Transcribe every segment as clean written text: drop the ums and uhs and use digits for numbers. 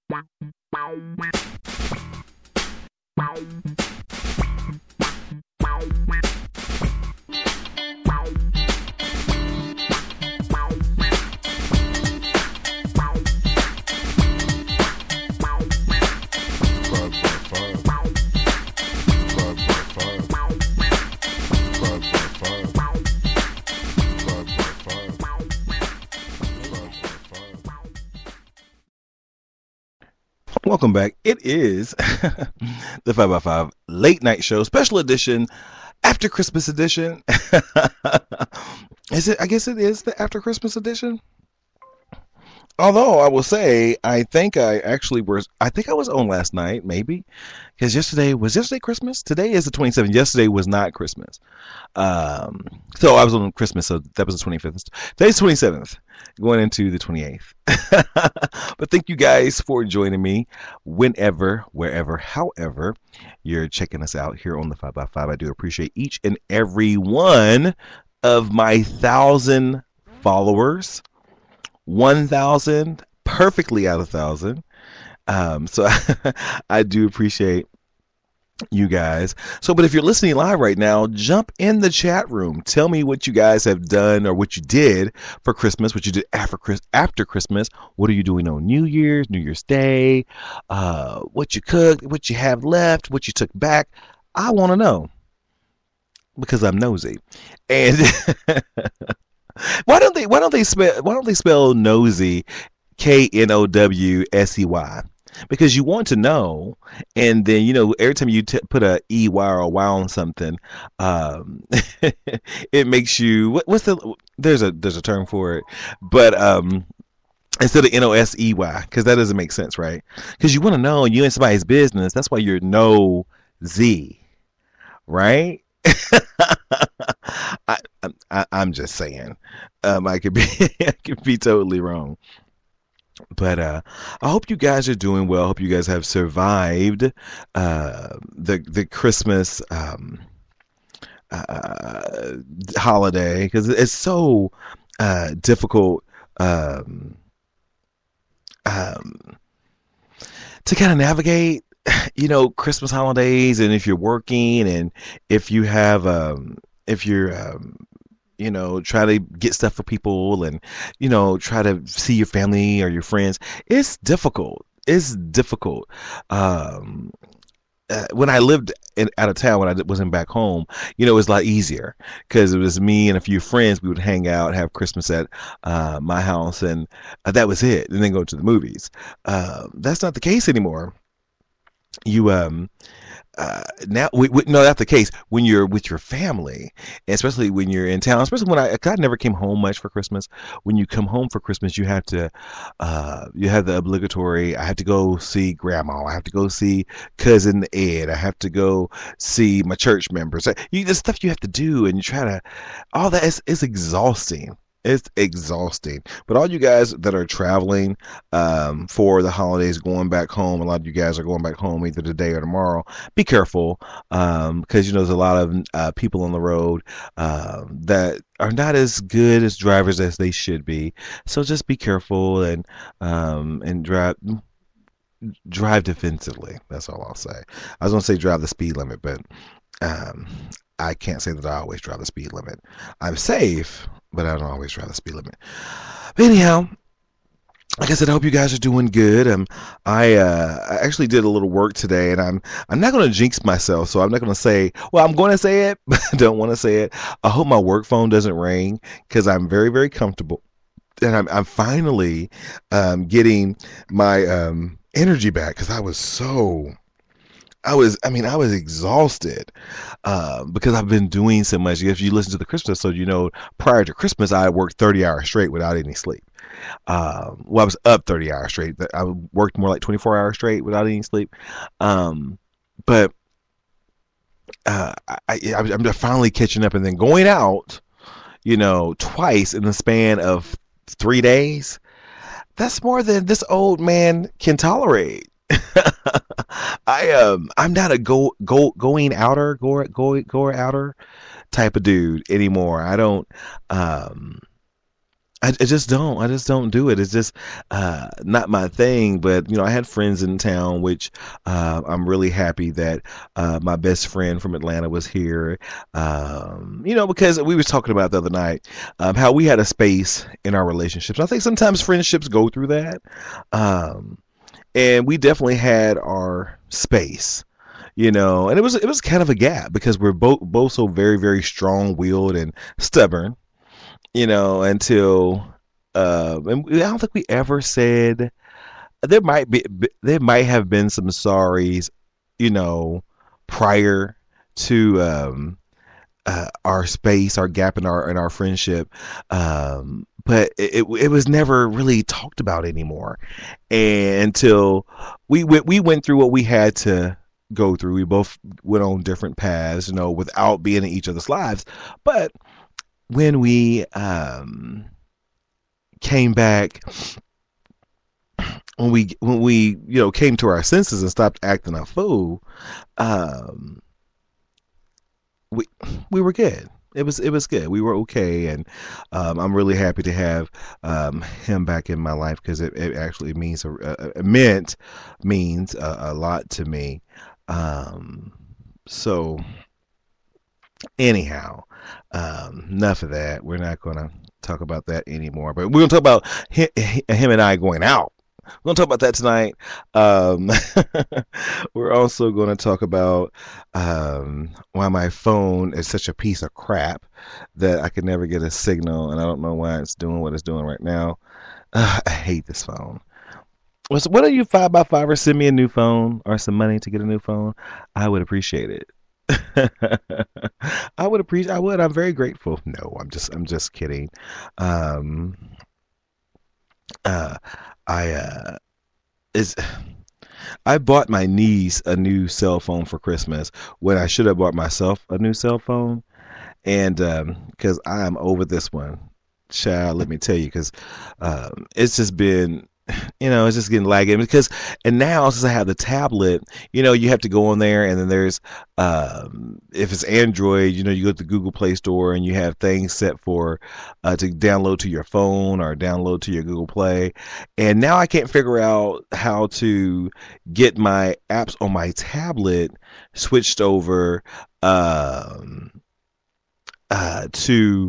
Welcome back. It is the 5x5 late night show, special edition, after Christmas edition. Is it? I guess it is the after Christmas edition. Although I will say, I think I was on last night, maybe, because yesterday Christmas. Today is the 27th. Yesterday was not Christmas. So I was on Christmas, so that was the 25th. Today's 27th, going into the 28th. But thank you guys for joining me whenever, wherever, however you're checking us out here on the 5x5. I do appreciate each and every one of my 1,000 followers. 1,000, perfectly out of 1,000. So I do appreciate you guys. So, but if you're listening live right now, jump in the chat room. Tell me what you guys have done or what you did for Christmas, what you did after Christmas. What are you doing on New Year's Day? What you cooked, what you have left, what you took back. I want to know because I'm nosy. And why don't they spell nosy KNOWSEY? Because you want to know, and then every time you put a EY or a Y on something, it makes you there's a term for it, but instead of NOSEY, because that doesn't make sense, right? Because you want to know, you in somebody's business. That's why you're nosy, right? I'm just saying. I could be totally wrong. But I hope you guys are doing well. I hope you guys have survived the Christmas holiday, because it's so difficult to kind of navigate, Christmas holidays, and if you're working, and if you have if you're try to get stuff for people, and try to see your family or your friends. It's difficult. When I lived out of town, when I wasn't back home, it was a lot easier because it was me and a few friends. We would hang out, have Christmas at my house, and that was it, and then go to the movies. That's not the case anymore. Now no, that's the case when you're with your family, and especially when you're in town. Especially when I never came home much for Christmas. When you come home for Christmas, you have to, you have the obligatory. I have to go see grandma. I have to go see cousin Ed. I have to go see my church members. The stuff you have to do, and you try to, all that is exhausting. It's exhausting. But all you guys that are traveling for the holidays, going back home, a lot of you guys are going back home either today or tomorrow. Be careful, because there's a lot of people on the road that are not as good as drivers as they should be. So just be careful and drive defensively. That's all I'll say. I was going to say drive the speed limit, but I can't say that I always drive the speed limit. I'm safe, but I don't always drive the speed limit. But anyhow, like I said, I hope you guys are doing good. I actually did a little work today, and I'm not going to jinx myself, so I'm not going to say. Well, I'm going to say it, but I don't want to say it. I hope my work phone doesn't ring, because I'm very, very comfortable, and I'm finally getting my energy back, because I was exhausted because I've been doing so much. If you listen to the Christmas episode, prior to Christmas, I worked 30 hours straight without any sleep. I was up 30 hours straight. I worked more like 24 hours straight without any sleep. But I'm finally catching up, and then going out, twice in the span of 3 days. That's more than this old man can tolerate. I'm not a going outer type of dude anymore. I don't I just don't. I just don't do it. It's just not my thing. But I had friends in town, which I'm really happy that my best friend from Atlanta was here. Because we was talking about the other night how we had a space in our relationships. I think sometimes friendships go through that, and we definitely had our space. And it was kind of a gap because we're both so very very strong willed and stubborn, until and I don't think we ever said there might have been some sorries, you know, prior to our space, our gap in our friendship, but it was never really talked about anymore, and until we went through what we had to go through. We both went on different paths, without being in each other's lives, but when we came back, when we came to our senses and stopped acting a fool, um we we were good. It was good. We were okay, and I'm really happy to have him back in my life because it actually means a lot to me. So anyhow, enough of that. We're not gonna talk about that anymore. But we're gonna talk about him and I going out. We're gonna talk about that tonight. Um, we're also gonna talk about why my phone is such a piece of crap that I can never get a signal, and I don't know why it's doing what it's doing right now. I hate this phone. What are you 5 by 5 or send me a new phone or some money to get a new phone? I would appreciate it. I would appreciate. I would. I'm very grateful. No, I'm just kidding. Um, uh, I is I bought my niece a new cell phone for Christmas when I should have bought myself a new cell phone, and because I am over this one, child. Let me tell you, because it's just been it's just getting lagging because, and now since I have the tablet, you have to go on there, and then there's if it's Android, you go to the Google Play Store and you have things set for to download to your phone or download to your Google Play, and now I can't figure out how to get my apps on my tablet switched over to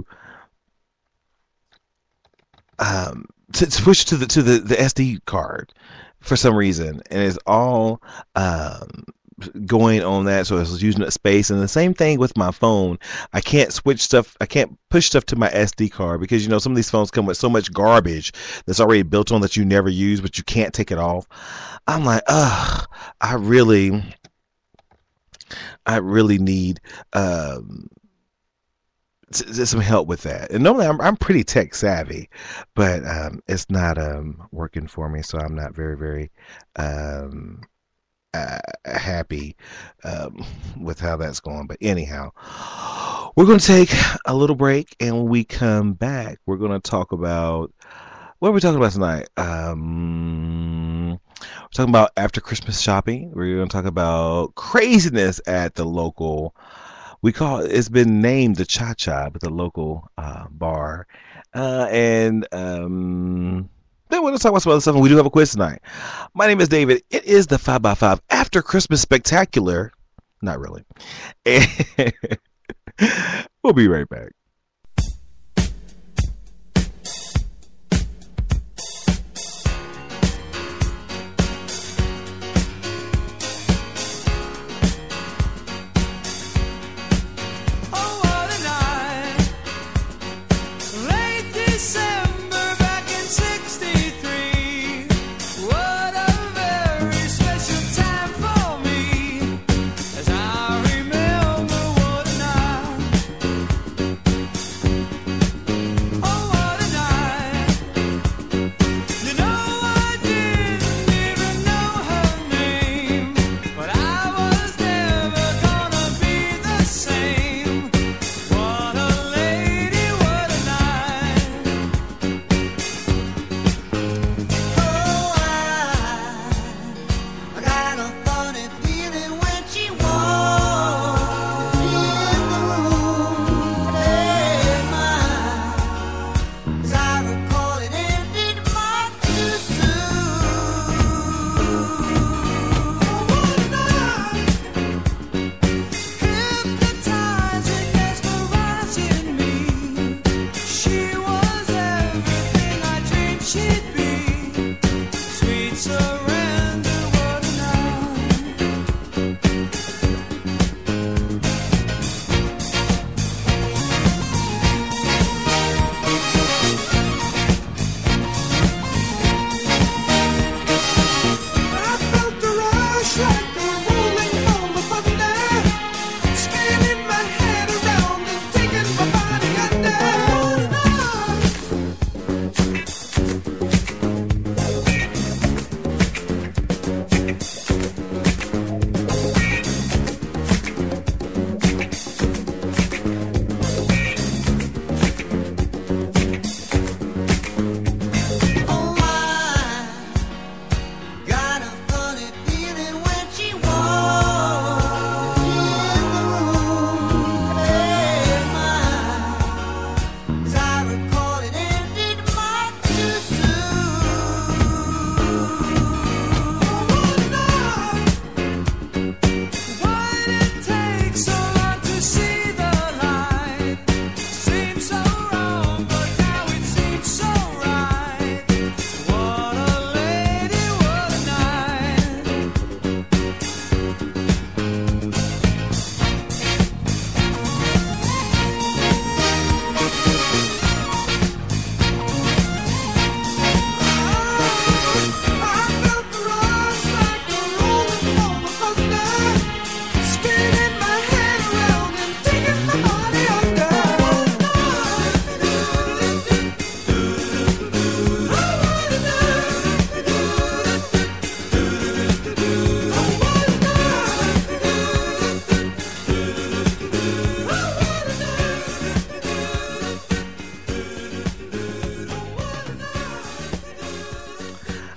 um to switch to the SD card for some reason, and it's all going on that, so it's using up space. And the same thing with my phone. I can't push stuff to my SD card because some of these phones come with so much garbage that's already built on that you never use, but you can't take it off. I'm like, ugh, I really need some help with that. And normally I'm pretty tech savvy, but it's not working for me, so I'm not very very um, happy with how that's going. But anyhow, we're going to take a little break, and when we come back, we're going to talk about what are we talking about tonight. We're talking about after Christmas shopping. We're going to talk about craziness at the local, it's been named the Cha Cha, but the local bar. And then we're going to talk about some other stuff, and we do have a quiz tonight. My name is David. It is the 5 by 5 After Christmas Spectacular. Not really. And we'll be right back.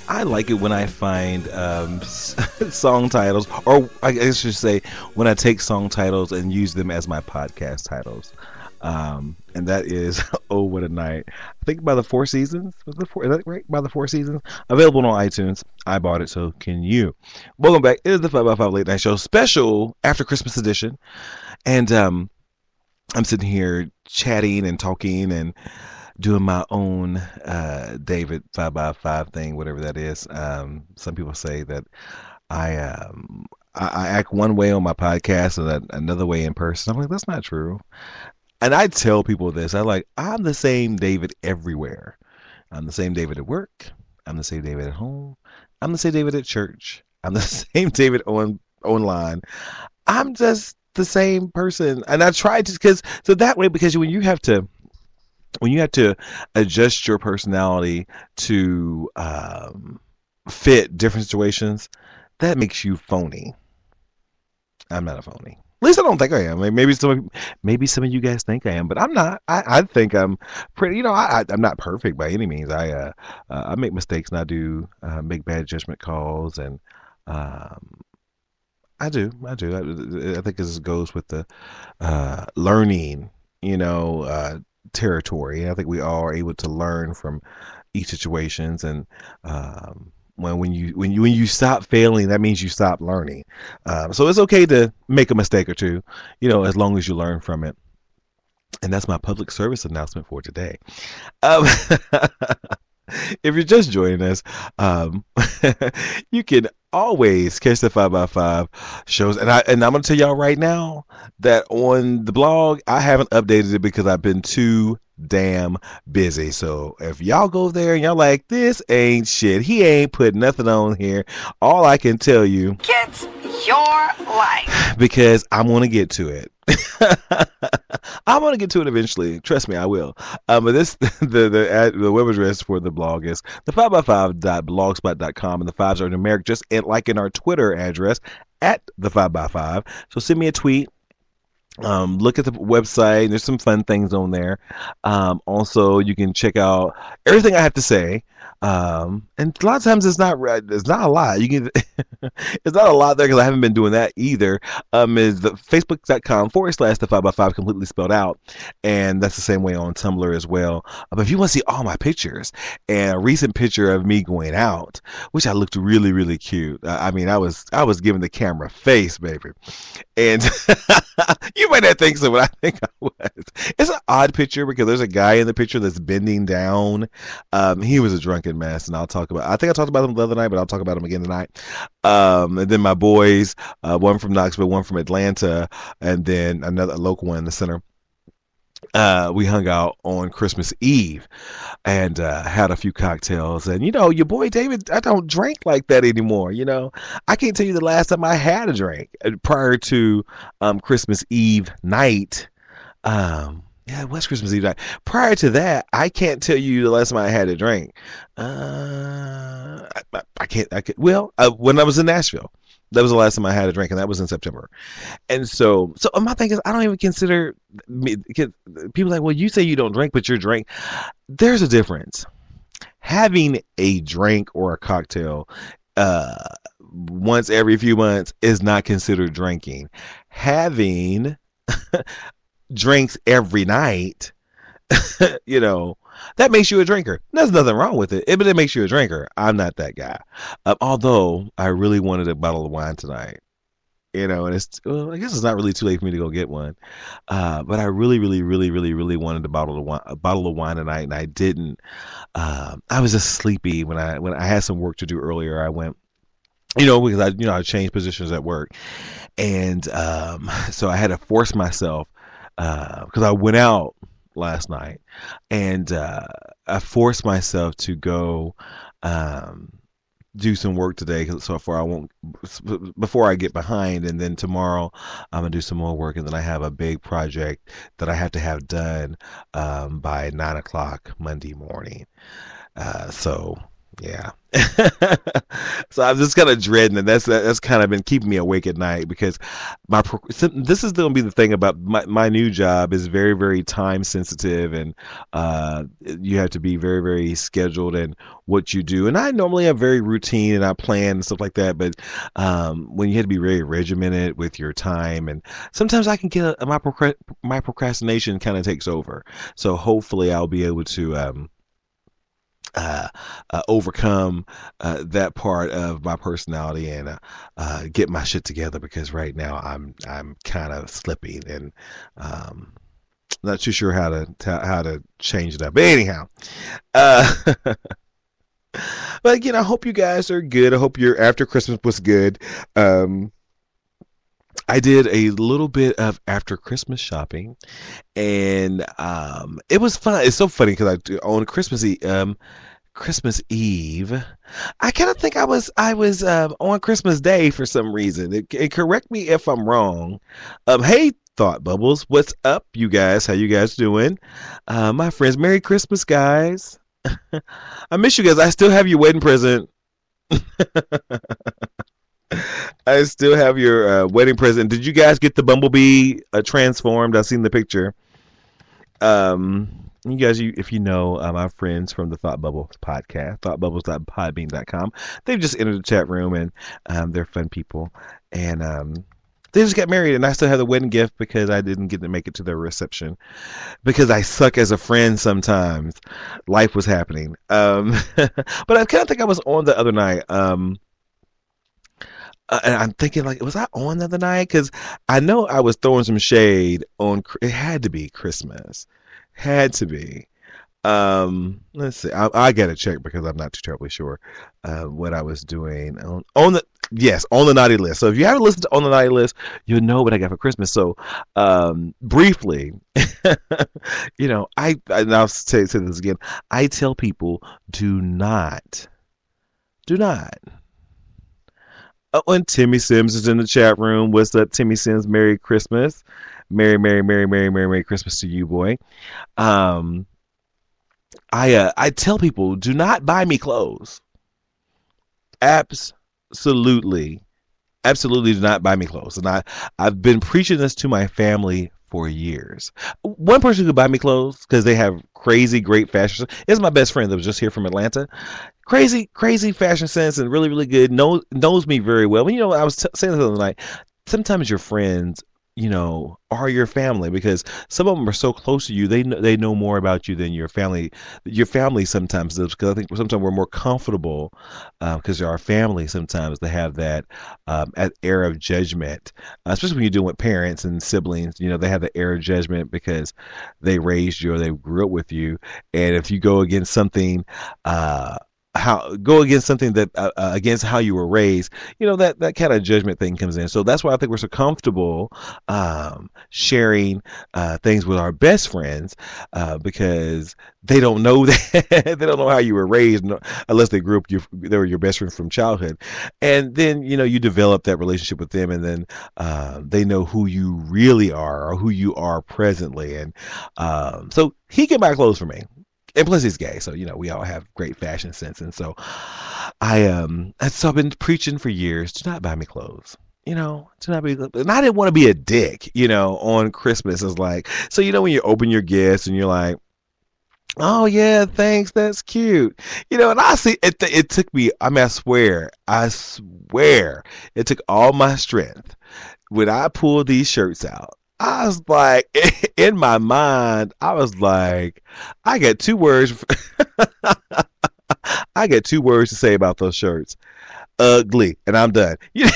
I like it when I find song titles, or I should say, when I take song titles and use them as my podcast titles. And that is "Oh What a Night." I think by the Four Seasons. Is that right? By the Four Seasons. Available on iTunes. I bought it, so can you? Welcome back. It is the 5x5 Late Night Show special after Christmas edition, and I'm sitting here chatting and talking and doing my own David 5x5 thing, whatever that is. Some people say that I act one way on my podcast and another way in person. I'm like, that's not true. And I tell people this. I'm the same David everywhere. I'm the same David at work. I'm the same David at home. I'm the same David at church. I'm the same David online. I'm just the same person. And I try to, because when you have to adjust your personality to fit different situations, that makes you phony. I'm not a phony. At least I don't think I am. Maybe some of you guys think I am, but I'm not. I think I'm pretty. I'm not perfect by any means. I make mistakes and I do make bad judgment calls, and I do. I think this goes with the learning. Territory. I think we all are able to learn from each situations, and when you stop failing, that means you stop learning. So it's okay to make a mistake or two, as long as you learn from it. And that's my public service announcement for today. If you're just joining us, you can always catch the 5x5 shows. And I'm going to tell y'all right now that on the blog, I haven't updated it because I've been too damn busy. So if y'all go there and y'all like, this ain't shit, he ain't put nothing on here, all I can tell you, get your life, because I'm going to get to it. I'm going to get to it eventually. Trust me, I will. But the web address for the blog is the5x5.blogspot.com, and the fives are numeric, just like in our Twitter address at the 5x5. So send me a tweet. Look at the website. There's some fun things on there. Also, you can check out everything I have to say. And a lot of times it's not a lot. You can, it's not a lot there because I haven't been doing that either. Is the facebook.com/the 5x5 completely spelled out. And that's the same way on Tumblr as well. But if you want to see all my pictures and a recent picture of me going out, which I looked really, really cute. I was giving the camera face, baby. And you might not think so, but I think I was. It's an odd picture because there's a guy in the picture that's bending down. He was a drunken mess, and I think I talked about him the other night, but I'll talk about him again tonight. And then my boys, one from Knoxville, one from Atlanta, and then another local one in the center. We hung out on Christmas Eve and had a few cocktails. And, your boy David, I don't drink like that anymore. I can't tell you the last time I had a drink prior to Christmas Eve night. Yeah, it was Christmas Eve night. Prior to that, I can't tell you the last time I had a drink. I can't. Well, when I was in Nashville, that was the last time I had a drink, and that was in September. And so my thing is, I don't even consider people like, well, you say you don't drink, but you're drink. There's a difference. Having a drink or a cocktail once every few months is not considered drinking. Having drinks every night, that makes you a drinker. There's nothing wrong with it, but it makes you a drinker. I'm not that guy. Although I really wanted a bottle of wine tonight, and I guess it's not really too late for me to go get one. But I really, really, really, really, really wanted a bottle of wine tonight, and I didn't. I was just sleepy when I had some work to do earlier. I went, because I changed positions at work, and so I had to force myself. Because I went out last night, and I forced myself to go do some work today, before I get behind, and then tomorrow I'm gonna do some more work, and then I have a big project that I have to have done by 9 o'clock Monday morning. So Yeah. So I'm just kind of dreading it. That's kind of been keeping me awake at night because this is going to be the thing about my new job is very, very time sensitive, and you have to be very, very scheduled in what you do. And I normally have very routine and I plan and stuff like that, but when you have to be very regimented with your time, and sometimes I can get my procrastination kind of takes over. So hopefully I'll be able to uh, overcome that part of my personality and get my shit together because right now I'm kind of slipping and not too sure how to change it up. But anyhow, uh, but again, I hope you guys are good. I hope your after Christmas was good. Um, I did a little bit of after Christmas shopping, and it was fun. It's so funny because on Christmas Eve, I kind of think I was on Christmas Day for some reason. Correct me if I'm wrong. Hey, Thought Bubbles, what's up, you guys? How you guys doing? My friends, Merry Christmas, guys. I miss you guys. I still have your wedding present. I still have your wedding present. Did you guys get the bumblebee transformed? I've seen the picture. You guys, if you know my friends from the Thought Bubbles podcast, thoughtbubbles.podbean.com, they've just entered the chat room and they're fun people. And they just got married, and I still have the wedding gift because I didn't get to make it to their reception because I suck as a friend sometimes. Life was happening. But I kind of think I was on the other night. And I'm thinking, like, was I on the other night? Because I know I was throwing some shade on. It had to be Christmas. Had to be. Let's see. I gotta check because I'm not too terribly sure what I was doing on the yes on the naughty list. So if you haven't listened to on the naughty list, you'll know what I got for Christmas. So briefly, and I'll say this again. I tell people do not. Oh, and Timmy Sims is in the chat room. What's up, Timmy Sims? Merry Christmas. Merry, Merry, Merry, Merry, Merry, Merry Christmas to you, boy. Um, I tell people, do not buy me clothes. Absolutely, absolutely do not buy me clothes. And I've been preaching this to my family for years. One person who could buy me clothes because they have crazy great fashion is my best friend that was just here from Atlanta. Crazy fashion sense and really, really good. Knows me very well. And, I was saying this the other night. Sometimes your friends, are your family because some of them are so close to you. They know more about you than your family. Your family sometimes does because I think sometimes we're more comfortable because they're our family. Sometimes they have that air of judgment, especially when you're dealing with parents and siblings. They have the air of judgment because they raised you or they grew up with you. And if you go against something, that against how you were raised, that kind of judgment thing comes in. So that's why I think we're so comfortable sharing things with our best friends because they don't know that they don't know how you were raised unless they grew up they were your best friends from childhood, and then you develop that relationship with them, and then they know who you really are or who you are presently, and so he can buy clothes for me. And plus he's gay, so we all have great fashion sense, and so I've been preaching for years: do not buy me clothes. Do not be, and I didn't want to be a dick. On Christmas, it's like, so when you open your gifts and you're like, oh yeah, thanks, that's cute. And I see it. It took me. I mean, I swear, it took all my strength when I pulled these shirts out. I was like, in my mind, I was like, I got two words. I got two words to say about those shirts. Ugly, and I'm done.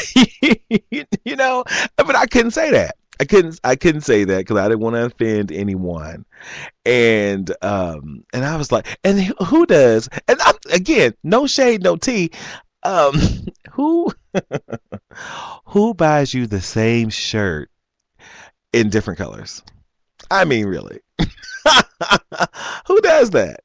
But I couldn't say that. I couldn't say that because I didn't want to offend anyone. And I was like, and who does? And again, no shade, no tea. Um, who who buys you the same shirt in different colors? I mean, really, who does that?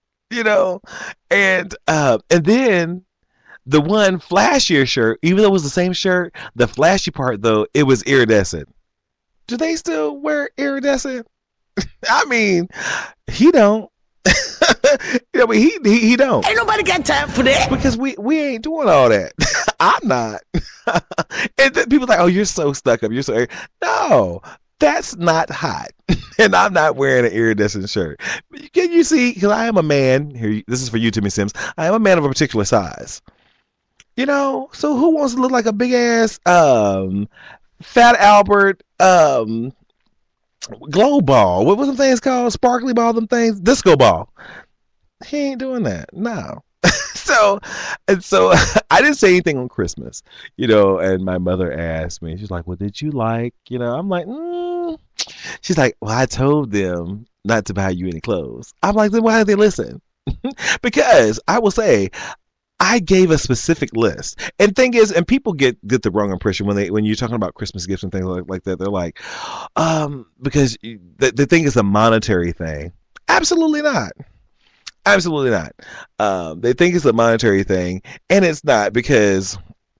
And then the one flashier shirt, even though it was the same shirt, the flashy part though, it was iridescent. Do they still wear iridescent? I mean, he don't. You know, but he don't. Ain't nobody got time for that. Because we ain't doing all that. I'm not. And people are like, oh, you're so stuck up. You're so no. That's not hot. And I'm not wearing an iridescent shirt. Can you see? Because I am a man. Here, this is for you, Timmy Sims. I am a man of a particular size. You know, so who wants to look like a big ass Fat Albert glow ball? What was them things called? Sparkly ball, them things? Disco ball. He ain't doing that. No. So I didn't say anything on Christmas, you know, and my mother asked me, she's like, well, did you like, you know, I'm like, She's like, well, I told them not to buy you any clothes. I'm like, then why did they listen? Because I will say, I gave a specific list. And thing is, and people get the wrong impression when you're talking about Christmas gifts and things like that. They're like, because they think it's a monetary thing. Absolutely not. Absolutely not. They think it's a monetary thing, and it's not, because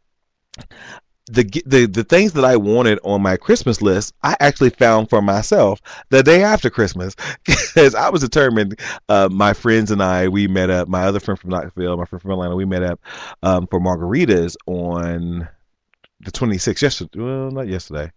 the things that I wanted on my Christmas list, I actually found for myself the day after Christmas, because I was determined. My friends and I, we met up. My other friend from Knoxville, my friend from Atlanta, we met up for margaritas on the 26th. Yesterday, well, not yesterday.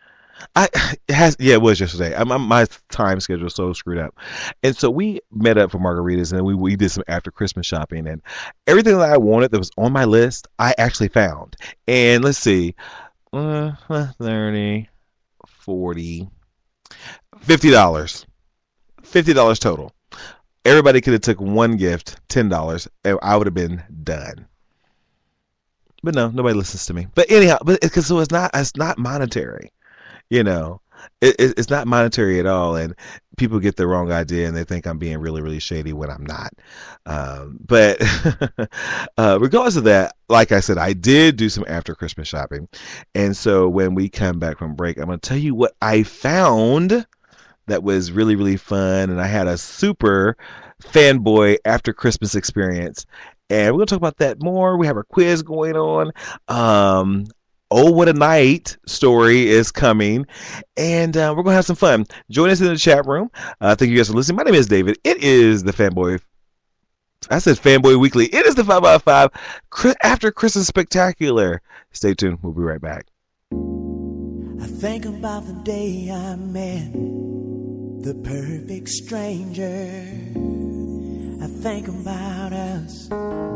It was yesterday. My time schedule is so screwed up, and so we met up for margaritas, and we did some after Christmas shopping, and everything that I wanted that was on my list, I actually found. And let's see, 30, 40, $50, $50 total. Everybody could have took one gift, $10, and I would have been done. But no, nobody listens to me. But anyhow, so it's not monetary. You know, it's not monetary at all, and people get the wrong idea, and they think I'm being really, really shady when I'm not. But regardless of that, like I said, I did do some after Christmas shopping, and so when we come back from break, I'm going to tell you what I found that was really, really fun, and I had a super fanboy after Christmas experience, and we're going to talk about that more. We have our quiz going on. Oh, What a Night story is coming, and we're going to have some fun. Join us in the chat room. Thank you guys for listening. My name is David. It is the Fanboy. I said Fanboy Weekly. It is the 5 out of 5 After Christmas Spectacular. Stay tuned. We'll be right back. I think about the day I met the perfect stranger. I think about us.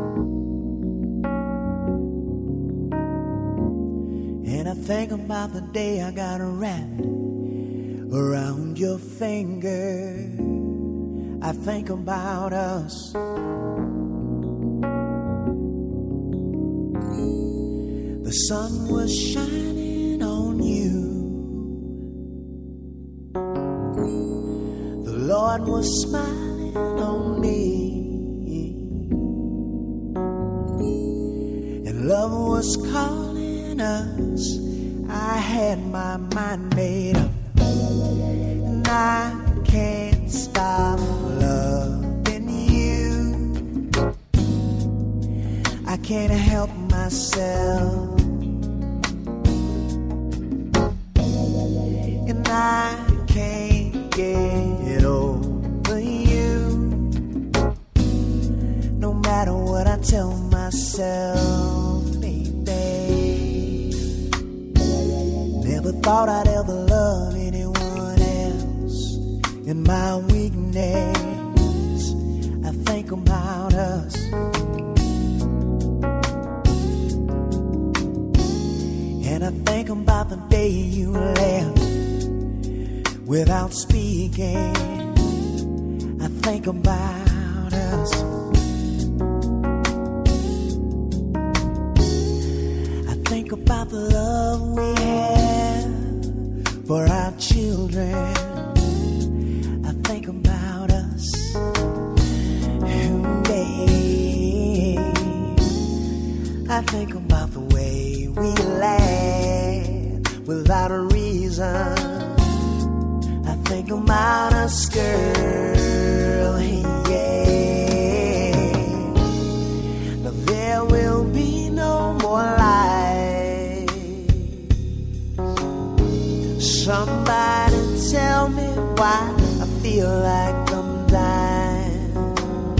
And I think about the day I got wrapped around your finger. I think about us. The sun was shining on you. The Lord was smiling on me. And love was calling us. I had my mind made up, and I can't stop loving you. I can't help myself, and I can't get over you. No matter what I tell myself, never thought I'd ever love anyone else. In my weakness, I think about us. And I think about the day you left without speaking. I think about us. I think about the love we have for our children. I think about us. I think about the way we laugh without a reason. I think about us, girl, yeah. Now there will be no more lies. Somebody tell me why I feel like I'm dying.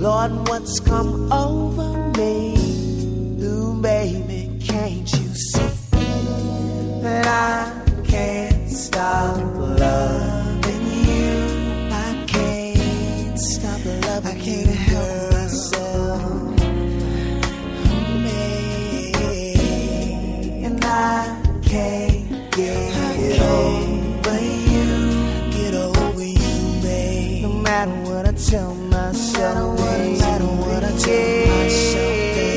Lord, what's come over me? Ooh, baby, can't you see that I can't stop loving you? I can't stop loving you. I can't help myself. And I can't get over you. Get over you, babe. No matter what I tell myself, babe. No matter what I tell myself,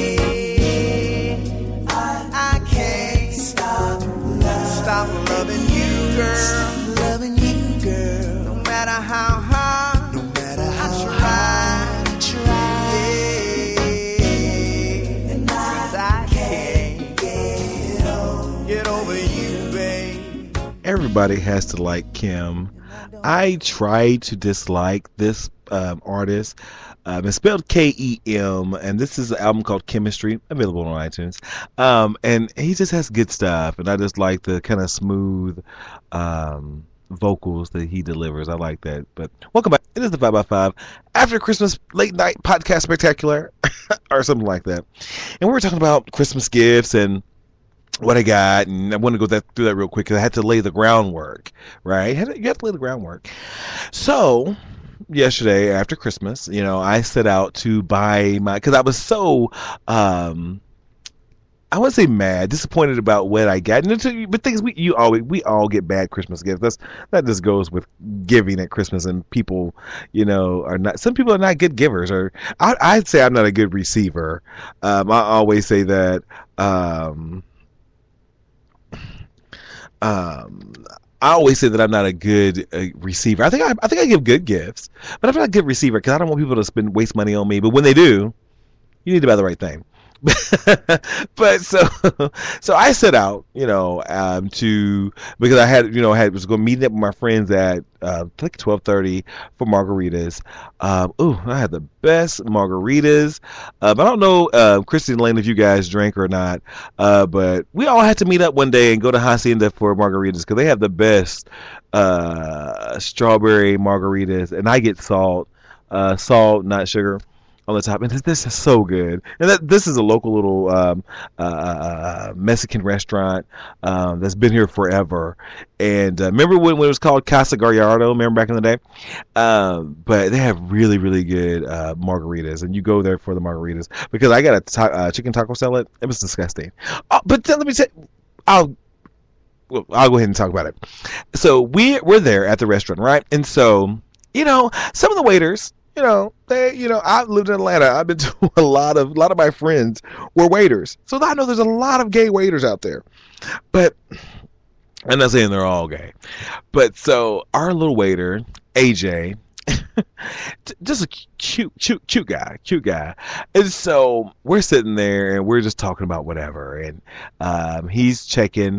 babe. I can't stop loving you, girl. Stop loving you, girl. No matter how hard, no matter how hard I try. Yeah. And I can't get over you, babe. Everybody has to like Kim. I try to dislike this artist. It's spelled Kem, and this is an album called Chemistry, available on iTunes. And he just has good stuff, and I just like the kind of smooth vocals that he delivers. I like that. But welcome back. It is the 5x5 After Christmas Late Night Podcast Spectacular, or something like that. And we were talking about Christmas gifts and what I got, and I want to go through that real quick because I had to lay the groundwork, right? You have to lay the groundwork. So yesterday after Christmas, I set out to buy because I was so I wouldn't say mad, disappointed about what I got. But things we all get bad Christmas gifts. That just goes with giving at Christmas, and people, are not. Some people are not good givers, or I'd say I'm not a good receiver. I always say that. I always say that I'm not a good receiver. I think I give good gifts, but I'm not a good receiver because I don't want people to waste money on me. But when they do, you need to buy the right thing. But so I set out, because I was going to meet up with my friends at like 12:30 for margaritas. I had the best margaritas. I don't know, Christy and Lane, if you guys drank or not, but we all had to meet up one day and go to Hacienda for margaritas because they have the best strawberry margaritas, and I get salt, not sugar, on the top, and this is so good. And this is a local little Mexican restaurant that's been here forever. And remember when it was called Casa Gallardo? Remember back in the day? But they have really, really good margaritas, and you go there for the margaritas because I got a chicken taco salad. It was disgusting. But let me say, I'll go ahead and talk about it. So we're there at the restaurant, right? And so some of the waiters. I've lived in Atlanta. I've been to a lot of my friends were waiters. So I know there's a lot of gay waiters out there. But I'm not saying they're all gay. But so our little waiter, AJ, just a cute guy. And so we're sitting there and we're just talking about whatever. And he's checking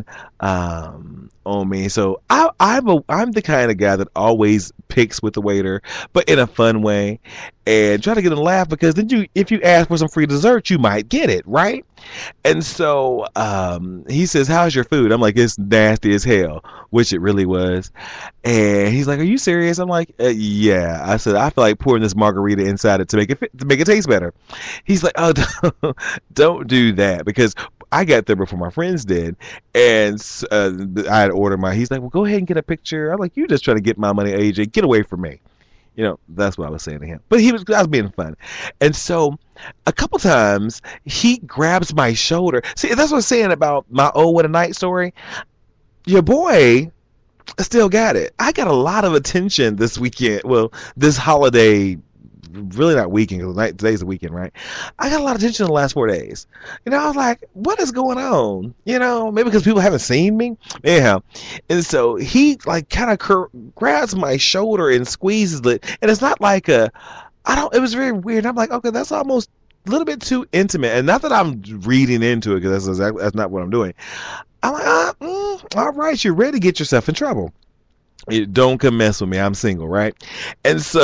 on me. So I'm the kind of guy that always picks with the waiter, but in a fun way, and try to get him to laugh, because then if you ask for some free dessert, you might get it, right? And so he says, "How's your food?" I'm like, "It's nasty as hell," which it really was. And he's like, "Are you serious?" I'm like, "Yeah." I said, "I feel like pouring this margarita inside it to make it taste better." He's like, "Oh, don't do that," because I got there before my friends did, and I had ordered he's like, "Well, go ahead and get a picture." I'm like, "You just trying to get my money, AJ. Get away from me." That's what I was saying to him. But I was being fun. And so a couple times he grabs my shoulder. See, that's what I'm saying about my What a Night story. Your boy still got it. I got a lot of attention this weekend. Well, this holiday, really not weekend, because today's the weekend, right? I got a lot of attention in the last 4 days. I was like, what is going on? Maybe because people haven't seen me. Anyhow, and so he kind of grabs my shoulder and squeezes it, and it's not like it was very weird. I'm like, okay, that's almost a little bit too intimate, and not that I'm reading into it, because that's not what I'm doing. I'm like, all right, you're ready to get yourself in trouble. Don't come mess with me. I'm single, right? And so,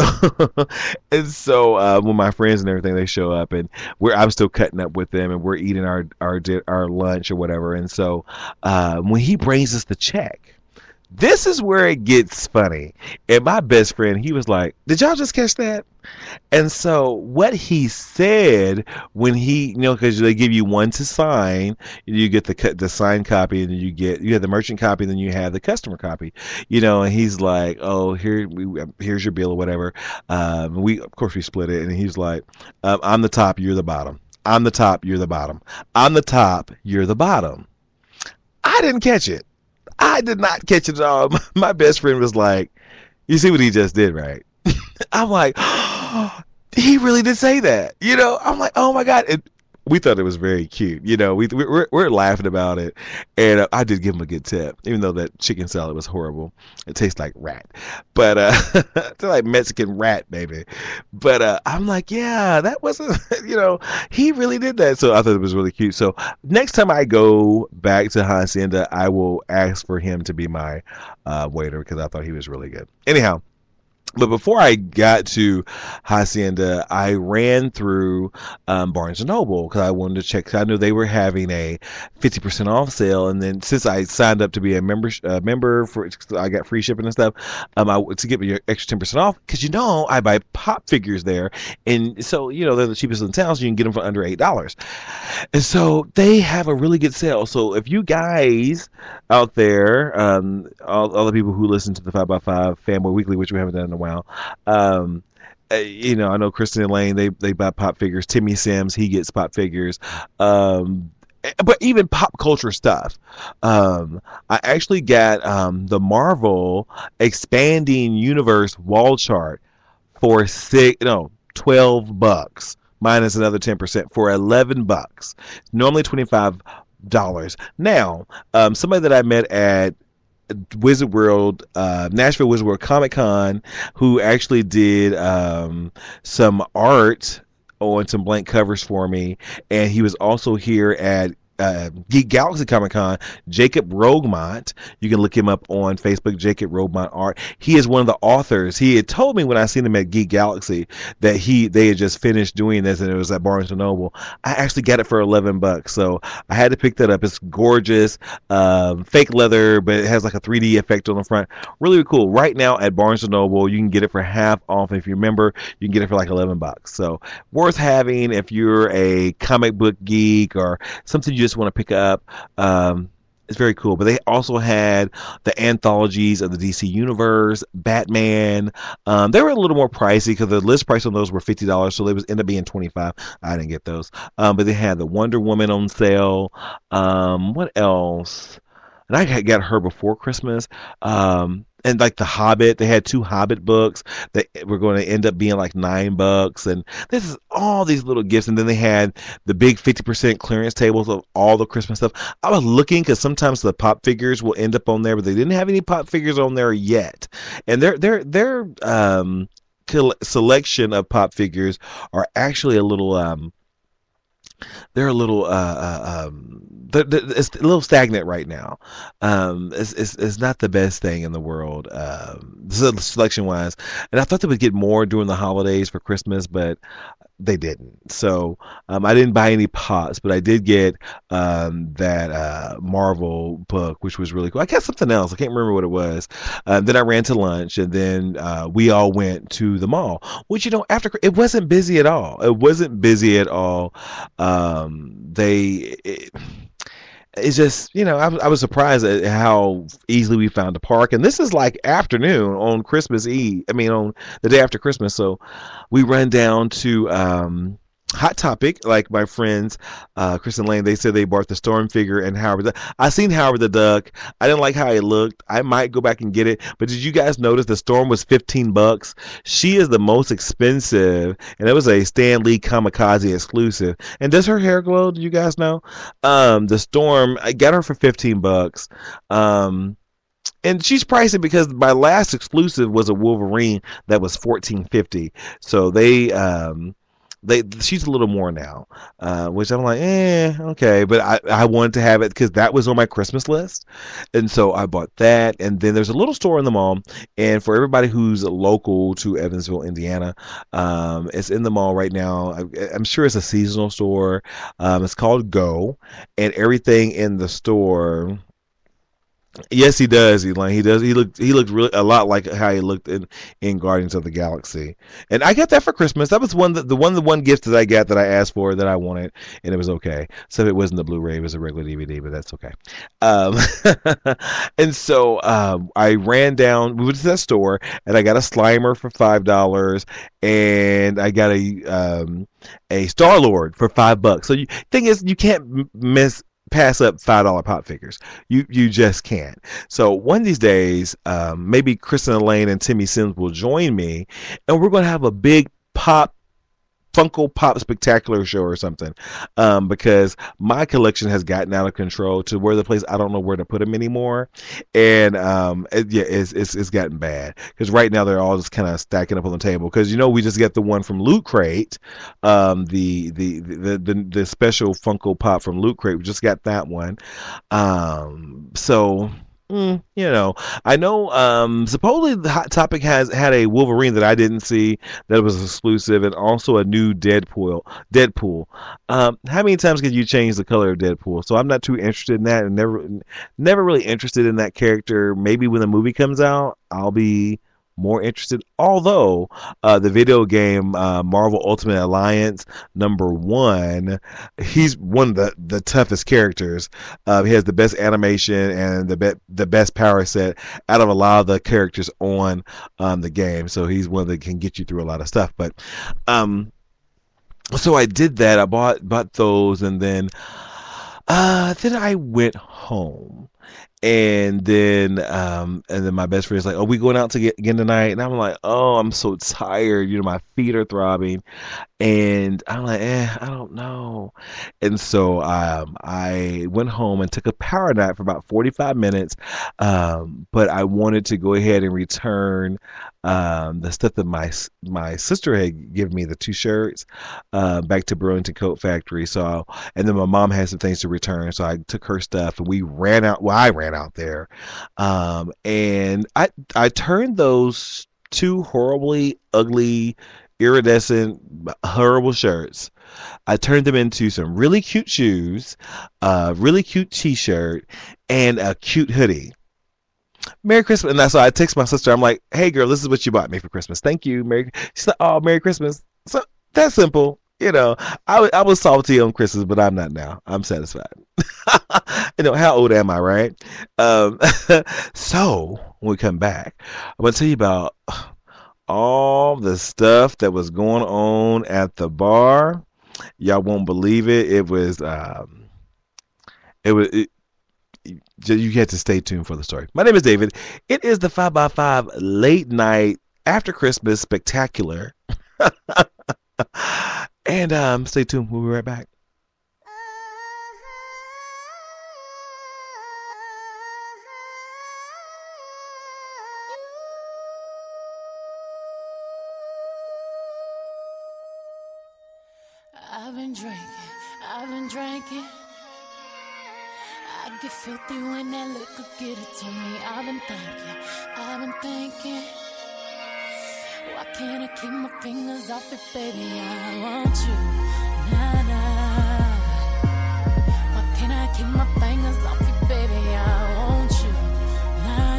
when my friends and everything, they show up, and I'm still cutting up with them, and we're eating our lunch or whatever. And so, when he brings us the check, This is where it gets funny. And my best friend, he was like, "Did y'all just catch that?" And so what he said when he, because they give you one to sign, you get the signed copy, and then you have the merchant copy, and then you have the customer copy, and he's like, "Oh, here's your bill or whatever." We of course we split it, and he's like, "I'm the top, you're the bottom. I'm the top, you're the bottom. I'm the top, you're the bottom." I didn't catch it. I did not catch it at all. My best friend was like, "You see what he just did, right?" I'm like, oh, he really did say that. I'm like, oh my God. We thought it was very cute. We're laughing about it. And I did give him a good tip, even though that chicken salad was horrible. It tastes like rat. But, it's like Mexican rat, baby. But, I'm like, yeah, that wasn't, he really did that. So I thought it was really cute. So next time I go back to Hacienda, I will ask for him to be my waiter because I thought he was really good. Anyhow. But before I got to Hacienda, I ran through Barnes and Noble because I wanted to check. Cause I knew they were having a 50% off sale, and then since I signed up to be a member for, I got free shipping and stuff. To get me extra 10% off because I buy pop figures there, and so they're the cheapest in town, so you can get them for under $8. And so they have a really good sale. So if you guys out there, all the people who listen to the 5x5 Fanboy Weekly, which we haven't done in a while, I know Kristen and Lane, they buy pop figures. Timmy Sims, he gets pop figures. But even pop culture stuff. I actually got the Marvel Expanding Universe wall chart for $12 minus another 10% for $11. Normally $25. Now, somebody that I met at Wizard World, Nashville Wizard World Comic Con, who actually did some art on some blank covers for me, and he was also here at Geek Galaxy Comic Con, Jacob Rogemont. You can look him up on Facebook, Jacob Rogemont Art. He is one of the authors. He had told me when I seen him at Geek Galaxy that they had just finished doing this, and it was at Barnes and Noble. I actually got it for $11, so I had to pick that up. It's gorgeous, fake leather, but it has like a 3D effect on the front. Really cool. Right now at Barnes and Noble, you can get it for half off. If you remember, you can get it for like $11. So worth having if you're a comic book geek or something you just want to pick up. It's very cool. But they also had the anthologies of the DC Universe, Batman. They were a little more pricey because the list price on those were $50, so they end up being $25. I didn't get those. But they had the Wonder Woman on sale. What else? And I got her before Christmas. And like the Hobbit, they had 2 Hobbit books that were going to end up being like $9. And this is all these little gifts. And then they had the big 50% clearance tables of all the Christmas stuff. I was looking because sometimes the pop figures will end up on there, but they didn't have any pop figures on there yet. And their selection of pop figures are actually a little they're a little it's a little stagnant right now. It's not the best thing in the world, selection wise. And I thought they would get more during the holidays for Christmas, but they didn't. So I didn't buy any pots, but I did get that Marvel book, which was really cool. I got something else. I can't remember what it was. Then I ran to lunch, and then we all went to the mall, which, after it wasn't busy at all. It wasn't busy at all. It's just, I was surprised at how easily we found a park. And this is like afternoon on Christmas Eve. On the day after Christmas. So we run down to Hot Topic, like my friends, Chris and Lane. They said they bought the Storm figure and Howard the Duck. I seen Howard the Duck. I didn't like how it looked. I might go back and get it. But did you guys notice the Storm was $15? She is the most expensive, and it was a Stan Lee Kamikaze exclusive. And does her hair glow? Do you guys know? The Storm, I got her for $15. And she's pricey because my last exclusive was a Wolverine that was $14.50. So she's a little more now, which I'm like, okay. But I wanted to have it because that was on my Christmas list. And so I bought that. And then there's a little store in the mall. And for everybody who's local to Evansville, Indiana, it's in the mall right now. I'm sure it's a seasonal store. It's called Go. And everything in the store Yes, he does. He does. He looked really a lot like how he looked in Guardians of the Galaxy. And I got that for Christmas. That was one gift that I got that I asked for that I wanted, and it was okay. So it wasn't the Blu-ray, it was a regular DVD, but that's okay. Um, and so I ran down. We went to that store, and I got a Slimer for $5, and I got a Star Lord for $5. So thing is, you can't miss pass up $5 pop figures. You just can't. So one of these days, maybe Kristen Elaine and Timmy Sims will join me, and we're going to have a big Funko Pop Spectacular show or something, because my collection has gotten out of control to where the place I don't know where to put them anymore, and it's gotten bad because right now they're all just kind of stacking up on the table because we just get the one from Loot Crate, the special Funko Pop from Loot Crate. We just got that one, so. I know supposedly the Hot Topic had a Wolverine that I didn't see that was exclusive, and also a new Deadpool. How many times can you change the color of Deadpool? So I'm not too interested in that, and never really interested in that character. Maybe when the movie comes out, I'll be more interested. Although the video game Marvel Ultimate Alliance #1, he's one of the toughest characters. He has the best animation and the best power set out of a lot of the characters on the game. So he's one that can get you through a lot of stuff. But so I did that. I bought those, and then I went home. And then my best friend is like, "Oh, we going out to get again tonight?" And I'm like, "Oh, I'm so tired. My feet are throbbing." And I'm like, I don't know. And so I went home and took a power nap for about 45 minutes. But I wanted to go ahead and return the stuff that my sister had given me, the 2 shirts, back to Burlington Coat Factory. So, and then my mom had some things to return. So I took her stuff, and we ran out. Well, I ran out there. And I turned those 2 horribly ugly, iridescent, horrible shirts. I turned them into some really cute shoes, a really cute t-shirt, and a cute hoodie. Merry Christmas. And so I text my sister. I'm like, "Hey girl, this is what you bought me for Christmas. Thank you." She's like, "Oh, Merry Christmas." So that's simple. I was salty on Christmas, but I'm not now. I'm satisfied. How old am I, right? So when we come back, I'm going to tell you about all the stuff that was going on at the bar. Y'all won't believe it. You had to stay tuned for the story. My name is David. It is the 5x5 late night after Christmas spectacular. And stay tuned. We'll be right back. I've been drinking. I get filthy when that liquor get it to me. I've been thinking. Why can't I keep my fingers off it, baby? I want you, nah, nah. Why can't I keep my fingers off it, baby? I want you, nah,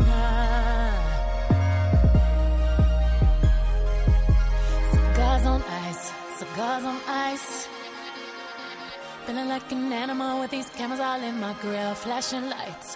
nah. Cigars on ice. Feeling like an animal with these cameras all in my grill. Flashing lights.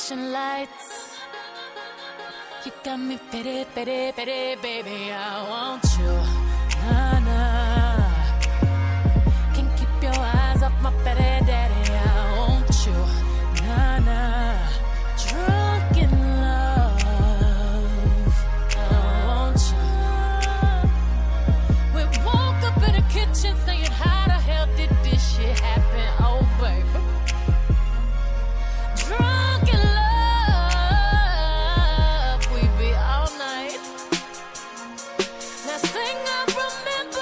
You got me pity, baby, I want you, nah, nah. Can't keep your eyes off my petty daddy, I want you, nah, nah. Drunk in love, I want you. We woke up in the kitchen saying, how the hell did this shit happen, oh baby. Drunk in love. Last thing I remember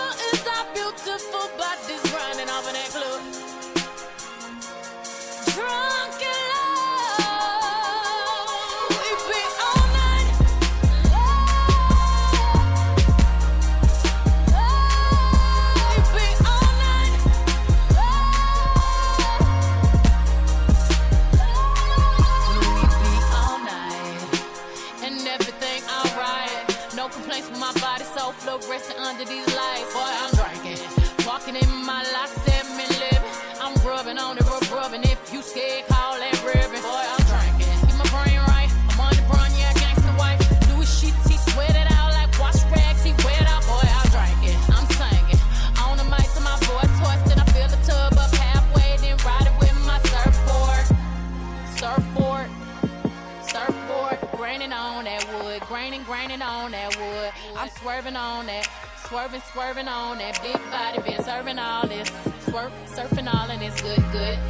grinding on that wood. I'm swerving on that. Swerving on that big body. Been serving all this. Surfing all and it's good.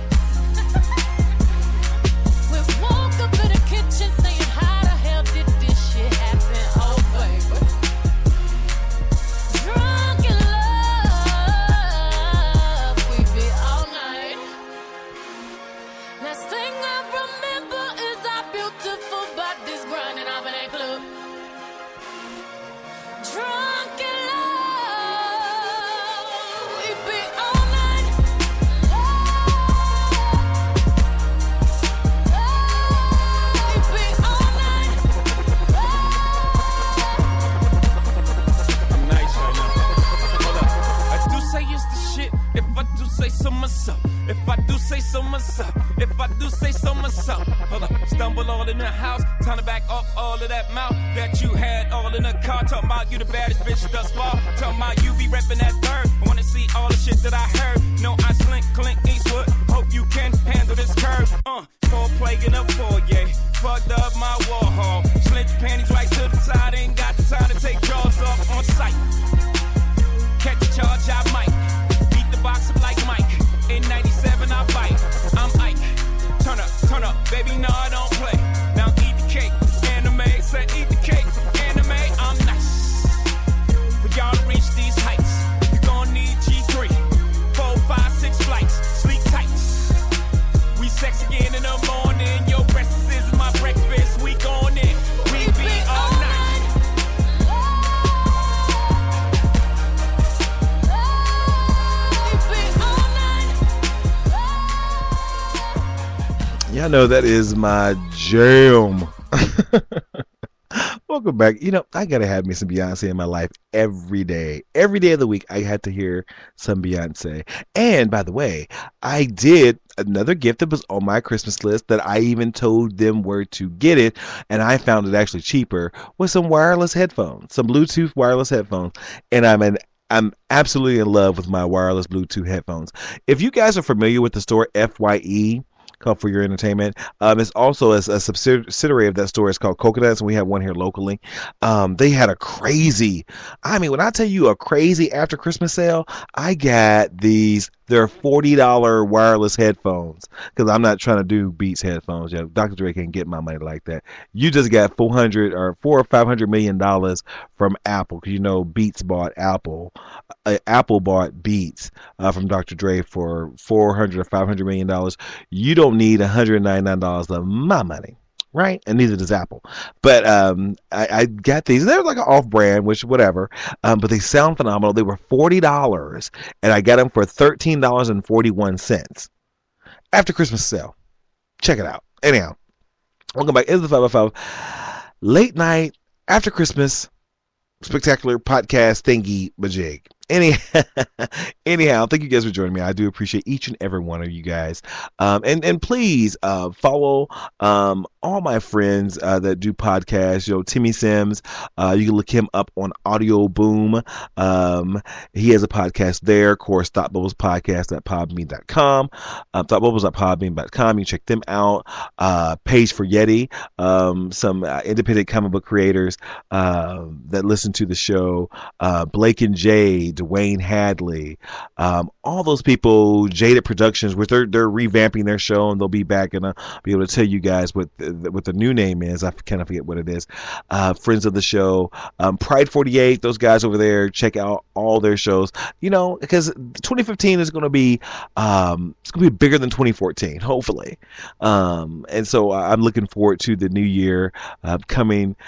We woke up in the kitchen saying, how the hell did this shit happen? Oh, baby. Drunk in love, we be all night. Last thing I remember is our beautiful bodies grinding up in that club. Drunk in love, we be all night. We be all night. I'm nice right now. Hold up. I do say it's the shit. If I do say so myself. If I do say so myself. If I do say so myself. Hold up. Stumble all in the house. Time to back up all of that mouth that you had all in the car. Talking about you the baddest bitch thus far. Talking about you be reppin' that third. I wanna see all the shit that I heard. No, I slink, Clint Eastwood. Hope you can handle this curve. Foreplay in a foyer. Fucked up my Warhol. Slint your panties right to the side. Ain't got the time to take jaws off on sight. Catch a charge, I might. Beat the box up like Mike. In 97, I bite. I'm Ike. Turn up, baby, no, I don't play. Now eat the cake, anime. Said eat the cake, anime. I'm nice. For y'all to reach these heights, you gon' need G3. 4, 5, 6 flights, sleep tights. We sex again in the morning. Your breakfast is my breakfast. We gon' in. We be all night. Y'all know that is my jam. Welcome back. You know, I gotta have me some Beyonce in my life every day. Every day of the week, I had to hear some Beyonce. And by the way, I did another gift that was on my Christmas list that I even told them where to get it, and I found it actually cheaper, was some wireless headphones, some Bluetooth wireless headphones. And I'm absolutely in love with my wireless Bluetooth headphones. If you guys are familiar with the store FYE, called For Your Entertainment. It's also a subsidiary of that store. It's called Coconuts, and we have one here locally. They had a crazy, when I tell you a crazy after Christmas sale, I got these. They're $40 wireless headphones because I'm not trying to do Beats headphones. Yeah, Dr. Dre can't get my money like that. You just got $400 or $500 million from Apple because you know Beats bought Apple. Apple bought Beats from Dr. Dre for $400 or $500 million. You don't need $199 of my money. Right? And neither does Apple. But I got these. They're like an off-brand, which whatever. But they sound phenomenal. They were $40, and I got them for $13.41 after Christmas sale. Check it out. Anyhow, welcome back. It's the 505 late night after Christmas spectacular podcast thingy majig. Anyhow, thank you guys for joining me. I do appreciate each and every one of you guys. And please follow all my friends that do podcasts. You know, Timmy Sims. You can look him up on Audio Boom. He has a podcast there. Of course, Thought Bubbles Podcast at podbean.com. Thoughtbubbles.podbean.com. You can check them out. Page for Yeti. Some independent comic book creators that listen to the show. Blake and Jay, Dwayne Hadley, all those people, Jaded Productions, which they're revamping their show, and they'll be back, and I'll be able to tell you guys what the new name is. I kind of forget what it is. Friends of the show, Pride 48, those guys over there, check out all their shows. You know, because 2015 is going to be it's going to be bigger than 2014, hopefully. And so I'm looking forward to the new year coming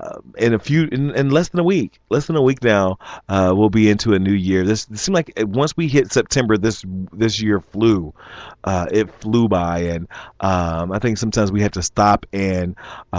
in less than a week. Less than a week now, we'll be into a new year. This seemed like once we hit September, this year flew. It flew by, and I think sometimes we have to stop and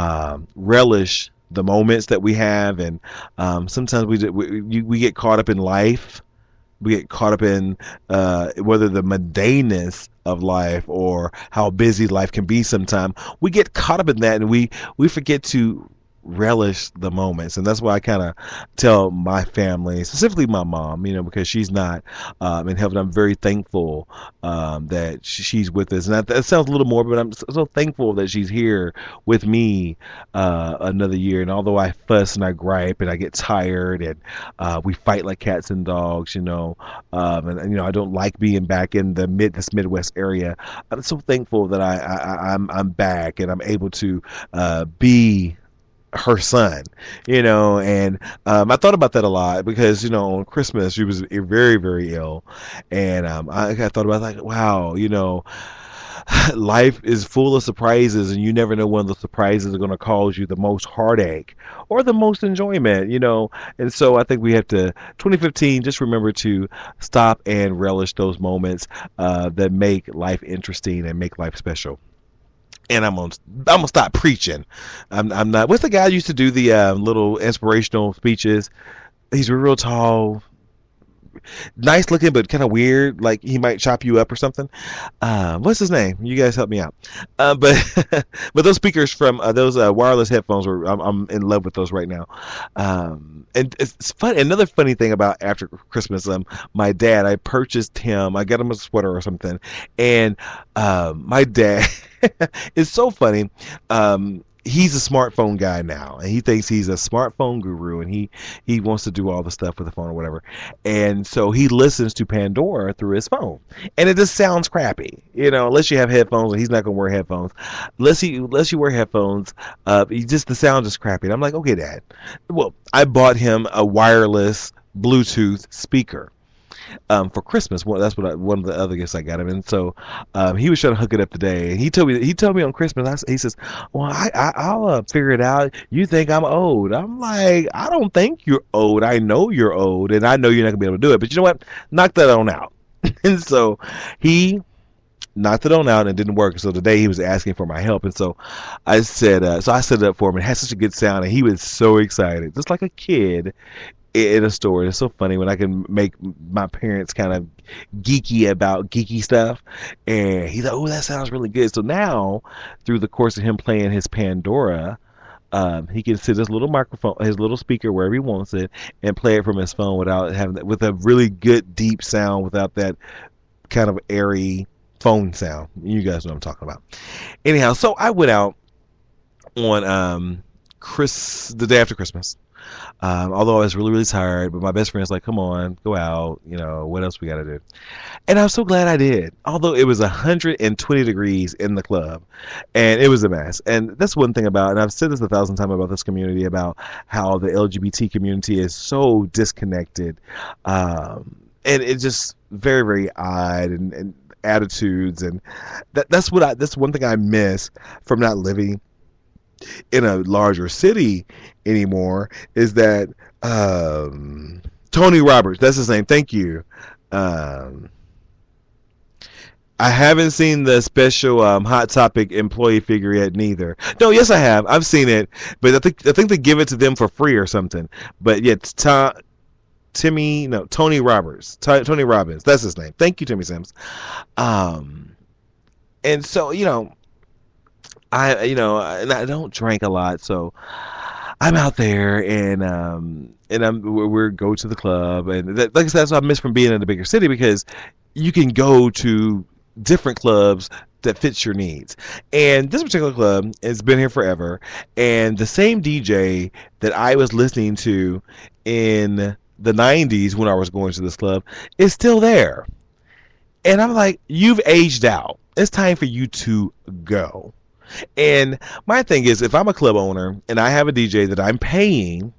relish the moments that we have, and sometimes we get caught up in life. We get caught up in whether the mundaneness of life or how busy life can be sometimes. We get caught up in that, and we forget to relish the moments. And that's why I kind of tell my family, specifically my mom, because she's not in heaven. I'm very thankful that she's with us. And that sounds a little more, but I'm so thankful that she's here with me another year. And although I fuss and I gripe and I get tired and we fight like cats and dogs, and I don't like being back in this Midwest area, I'm so thankful that I'm back and I'm able to be her son, and I thought about that a lot because, on Christmas she was very, very ill, and I thought about, like, wow, life is full of surprises, and you never know when the surprises are going to cause you the most heartache or the most enjoyment, and so I think we have to, 2015, just remember to stop and relish those moments that make life interesting and make life special. And I'm gonna stop preaching. I'm not. What's the guy who used to do the little inspirational speeches? He's real tall, nice looking, but kind of weird. Like he might chop you up or something. What's his name? You guys help me out. But but those speakers from those wireless headphones I'm in love with those right now. And it's fun. Another funny thing about after Christmas, my dad, I purchased him. I got him a sweater or something, and my dad. It's so funny. He's a smartphone guy now, and he thinks he's a smartphone guru, and he wants to do all the stuff with the phone or whatever. And so he listens to Pandora through his phone, and it just sounds crappy, unless you have headphones. And he's not gonna wear headphones unless you wear headphones. The sound is crappy. And I'm like, okay, Dad. Well, I bought him a wireless Bluetooth speaker. For Christmas. Well, that's what one of the other gifts I got him. And so he was trying to hook it up today. And he told me on Christmas, he says, well, I'll figure it out. You think I'm old? I'm like, I don't think you're old. I know you're old, and I know you're not gonna be able to do it. But you know what? Knock that on out. And so he knocked it on out, and it didn't work. So today he was asking for my help, and so I said, so I set it up for him. It had such a good sound, and he was so excited, just like a kid in a store. It's so funny when I can make my parents kind of geeky about geeky stuff, and he's like, oh, that sounds really good. So now, through the course of him playing his Pandora, he can sit his little microphone, his little speaker, wherever he wants it, and play it from his phone without having that, with a really good deep sound, without that kind of airy phone sound. You guys know what I'm talking about. Anyhow, so I went out on the day after Christmas. Although I was really, really tired, but my best friend's like, come on, go out, what else we got to do? And I'm so glad I did. Although it was 120 degrees in the club, and it was a mess. And that's one thing about, and I've said this 1,000 times about this community, about how the LGBT community is so disconnected. And it's just very, very odd, and attitudes. And that's one thing I miss from not living in a larger city anymore, is that Tony Roberts, that's his name, thank you. I haven't seen the special Hot Topic employee figure yet neither. No, yes I have. I've seen it, but I think they give it to them for free or something. But yeah, Tony Roberts. Tony Robbins, that's his name. Thank you, Timmy Sims. And so, I don't drink a lot, so I'm out there, and we go to the club, and like I said, that's what I miss from being in a bigger city, because you can go to different clubs that fits your needs. And this particular club has been here forever, and the same DJ that I was listening to in the 90s when I was going to this club is still there. And I'm like, you've aged out. It's time for you to go. And my thing is, if I'm a club owner and I have a DJ that I'm paying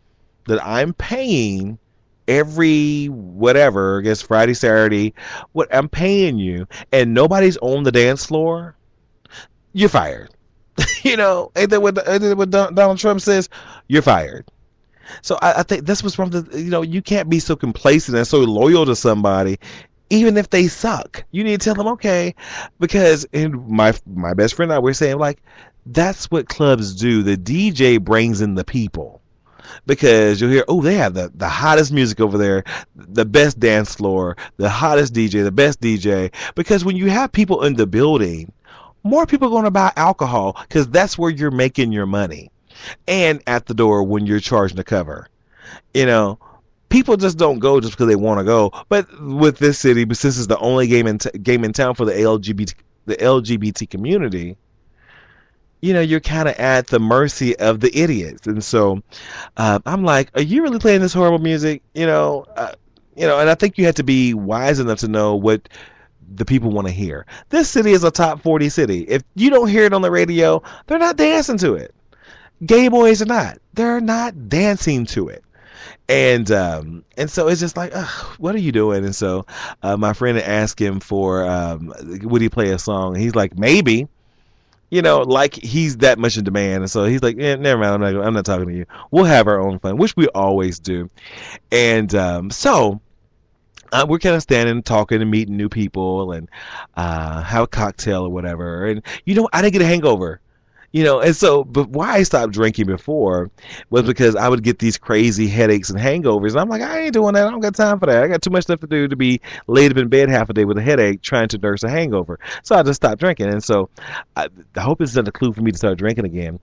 every whatever, I guess Friday, Saturday, what I'm paying you, and nobody's on the dance floor, you're fired. Ain't that what Donald Trump says? You're fired. So I think that's what's wrong. You can't be so complacent and so loyal to somebody, even if they suck. You need to tell them, okay, because in my best friend and I were saying, like, that's what clubs do. The DJ brings in the people, because you'll hear, oh, they have the hottest music over there, the best dance floor, the hottest DJ, the best DJ. Because when you have people in the building, more people are going to buy alcohol, because that's where you're making your money. and at the door when you're charging the cover. You know, people just don't go just because they want to go. But with this city, but since it's the only game in town for the LGBT community, you know, you're kind of at the mercy of the idiots. And so I'm like, are you really playing this horrible music? You know, and I think you have to be wise enough to know what the people want to hear. This city is a top 40 city. If you don't hear it on the radio, they're not dancing to it. Gay boys are not. They're not dancing to it. And so it's just like, what are you doing? And so my friend asked him for, would he play a song? And he's like, maybe. You know, like he's that much in demand. And so he's like, never mind, I'm not talking to you. We'll have our own fun, which we always do. And so we're kind of standing, talking and meeting new people and have a cocktail or whatever. And, you know, I didn't get a hangover. You know, and so, but why I stopped drinking before was because I would get these crazy headaches and hangovers. And I'm like, I ain't doing that. I don't got time for that. I got too much stuff to do to be laid up in bed half a day with a headache trying to nurse a hangover. So I just stopped drinking. And so I hope it's not a clue for me to start drinking again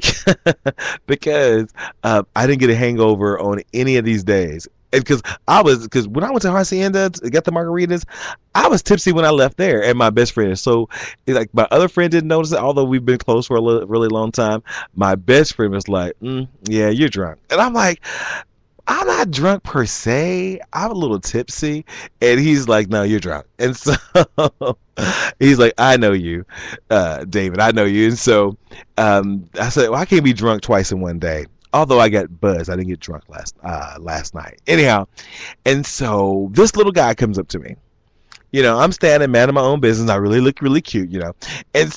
because I didn't get a hangover on any of these days. Because when I went to Hacienda to get the margaritas, I was tipsy when I left there, and my best friend. So, like, my other friend didn't notice it, although we've been close for a really long time. My best friend was like, yeah, you're drunk. And I'm like, I'm not drunk per se. I'm a little tipsy. And he's like, no, you're drunk. And so he's like, I know you, David, I know you. And so I said, well, I can't be drunk twice in one day. Although I got buzzed, I didn't get drunk last night. Anyhow, and so this little guy comes up to me. You know, I'm standing, man of my own business. I really look really cute, you know. And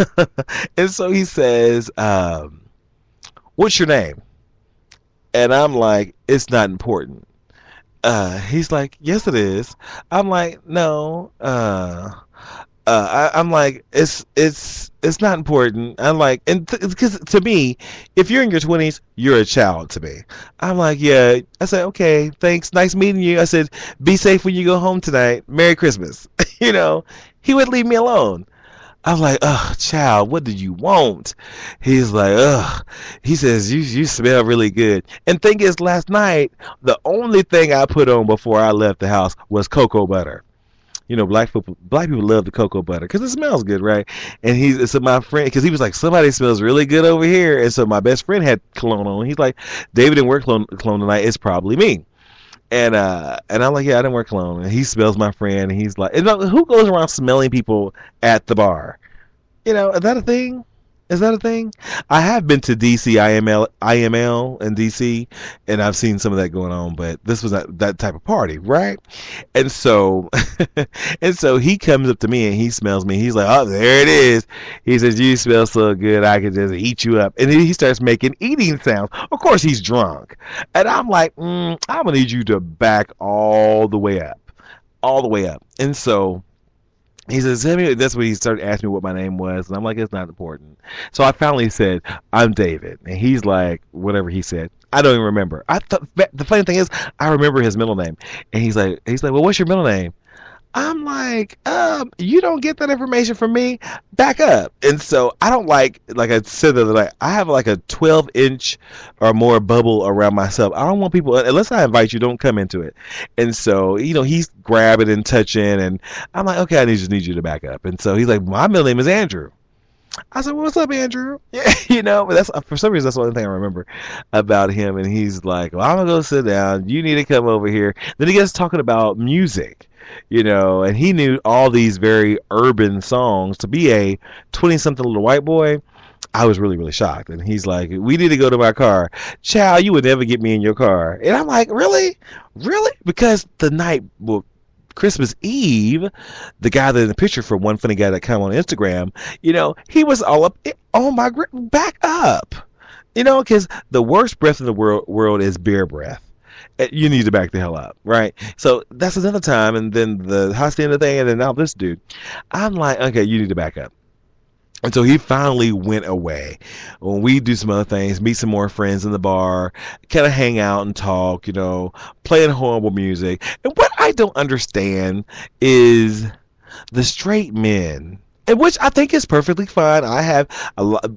so he says, "What's your name?" And I'm like, "It's not important." He's like, "Yes, it is." I'm like, "No." I'm like, it's not important. I'm like, and because to me, if you're in your 20s, you're a child to me. I'm like, yeah. I said, okay, thanks, nice meeting you. I said, be safe when you go home tonight. Merry Christmas. You know, he would leave me alone. I'm like, child, what did you want? He's like, he says, you smell really good. And thing is, last night, the only thing I put on before I left the house was cocoa butter. You know, black people love the cocoa butter because it smells good, right? And so my friend, because he was like, somebody smells really good over here. And so my best friend had cologne on. He's like, David didn't wear cologne tonight. It's probably me. And I'm like, yeah, I didn't wear cologne. And he smells my friend. And he's like, who goes around smelling people at the bar? You know, is that a thing? Is that a thing? I have been to DC IML in DC, and I've seen some of that going on, but this was that type of party, right? And so, he comes up to me and he smells me. He's like, oh, there it is. He says, you smell so good, I could just eat you up. And then he starts making eating sounds. Of course, he's drunk. And I'm like, I'm going to need you to back all the way up. And so he says, that's when he started asking me what my name was. And I'm like, it's not important. So I finally said, I'm David. And he's like, whatever he said. I don't even remember. The funny thing is, I remember his middle name. And he's like, well, what's your middle name? I'm like, you don't get that information from me. Back up. And so I don't like I said the other night, I have like a 12-inch or more bubble around myself. I don't want people, unless I invite you, don't come into it. And so, you know, he's grabbing and touching, and I'm like, okay, I just need you to back up. And so he's like, my middle name is Andrew. I said, well, what's up, Andrew? Yeah, you know, but for some reason, that's the only thing I remember about him. And he's like, well, I'm going to go sit down. You need to come over here. Then he gets talking about music. You know, and he knew all these very urban songs. To be a 20-something little white boy, I was really, really shocked. And he's like, we need to go to my car. Child, you would never get me in your car. And I'm like, really? Really? Because the night, Christmas Eve, the guy that in the picture for One Funny Guy.com on Instagram, you know, he was all up on my back up. You know, because the worst breath in the world is beer breath. You need to back the hell up, right? So that's another time, and then the Hacienda thing, and then now this dude. I'm like, okay, you need to back up. And so he finally went away. When we do some other things, meet some more friends in the bar, kind of hang out and talk, you know, playing horrible music. And what I don't understand is the straight men, and which I think is perfectly fine. I have a lot.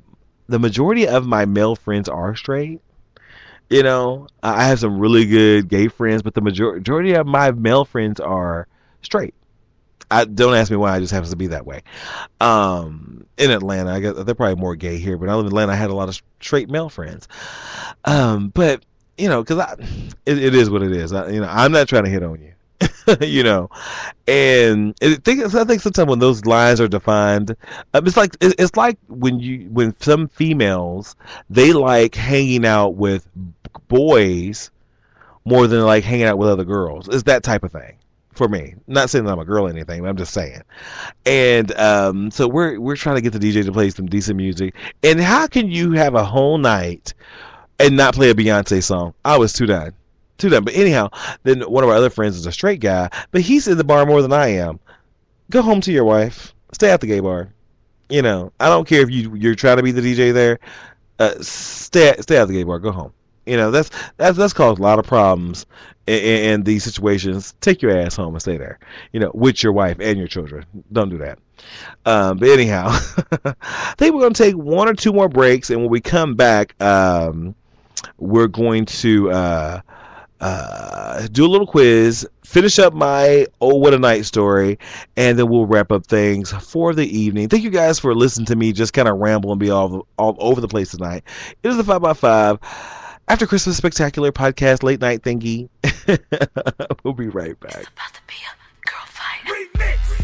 the majority of my male friends are straight. You know, I have some really good gay friends, but the majority of my male friends are straight. Don't ask me why. It just happens to be that way. In Atlanta, I guess they're probably more gay here, but I live in Atlanta. I had a lot of straight male friends. But you know, because it is what it is. I'm not trying to hit on you. You know, and I think sometimes when those lines are defined, it's like when some females, they like hanging out with boys more than like hanging out with other girls. It's that type of thing for me. Not saying that I'm a girl or anything, but I'm just saying. And so we're trying to get the DJ to play some decent music. And how can you have a whole night and not play a Beyonce song? I was too done. But anyhow, then one of our other friends is a straight guy, but he's in the bar more than I am. Go home to your wife. Stay at the gay bar. You know, I don't care if you're trying to be the DJ there. Stay at the gay bar. Go home. You know, that's caused a lot of problems in these situations. Take your ass home and stay there. You know, with your wife and your children. Don't do that. But anyhow, I think we're going to take one or two more breaks, and when we come back, we're going to do a little quiz, finish up my Oh What a Night story, and then we'll wrap up things for the evening. Thank you guys for listening to me just kind of ramble and be all over the place tonight. It is the 5x5 After Christmas Spectacular podcast late night thingy. We'll be right back. It's about to be a girl fight. Remix.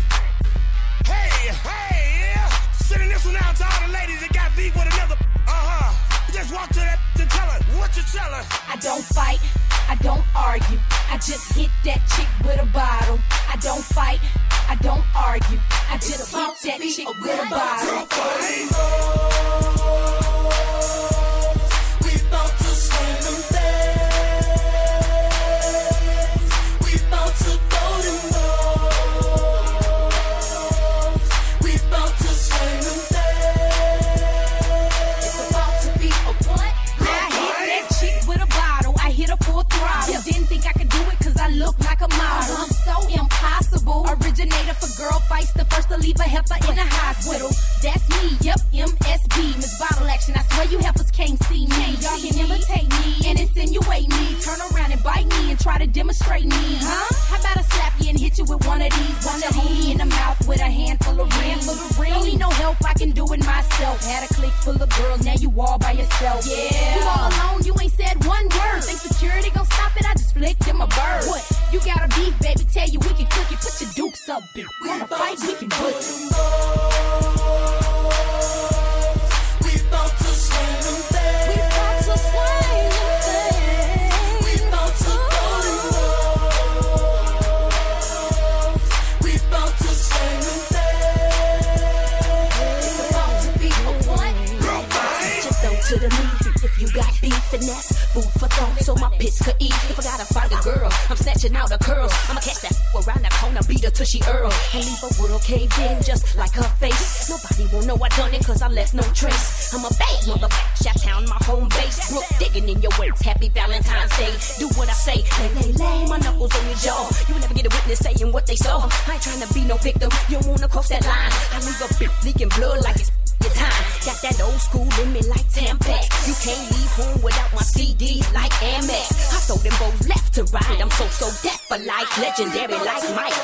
Hey, sending this one out to all the ladies that got beef with another. Just walk to that and tell her what you tell her. I don't fight, I don't argue. I just hit that chick with a bottle. I don't fight, I don't argue. I just hit that chick with a bottle. We about to swing them things. We about to go to balls. We about to swing them things. It's about to be a what? I hit that chick with a bottle. I hit her full throttle. Didn't think I could do it cause I look like a model. I'm so impossible. Originator for girl fights, the first to leave a heifer in the hospital. That's me, yep, MSB. Miss Bottle Action, I swear you heifers can't see me. Y'all can imitate me and insinuate me. Turn around and bite me and try to demonstrate me. Huh? How about I slap you and hit you with one of these? Punch a homie in the mouth with a handful of rings. Don't need no help, I can do it myself. Had a clique full of girls, now you all by yourself. Yeah. You all alone, you ain't said one word. Think security gon' stop it? I just flicked him a bird. What? You got a beef, baby, tell you we can cook it. Put your dukes up, bitch. Wanna fight, we can put it. We about to swing them things. We about to swing them things. We about to go to balls. We about to swing them things. It's about to be a what? Just throw to the meat. If you got beef, finesse, food for thought, so my pits could eat. If I gotta fight a girl, I'm snatching out the curls. I'ma catch that around the corner, beat her till she earl. And leave her world caved in just like her face. Nobody won't know I done it cause I left no trace. I'm a bad motherfucker, Shoptown, my home base. Brook digging in your waist, happy Valentine's Day. Do what I say, lay, my knuckles on your jaw. You never get a witness saying what they saw. I ain't trying to be no victim, you don't wanna cross that line. I leave a bitch leaking blood like it's your time. Got that old school in me like Tampax. You can't leave home without my CDs like Amex. I throw them bows left to right. I'm so deaf for life, legendary like Mike.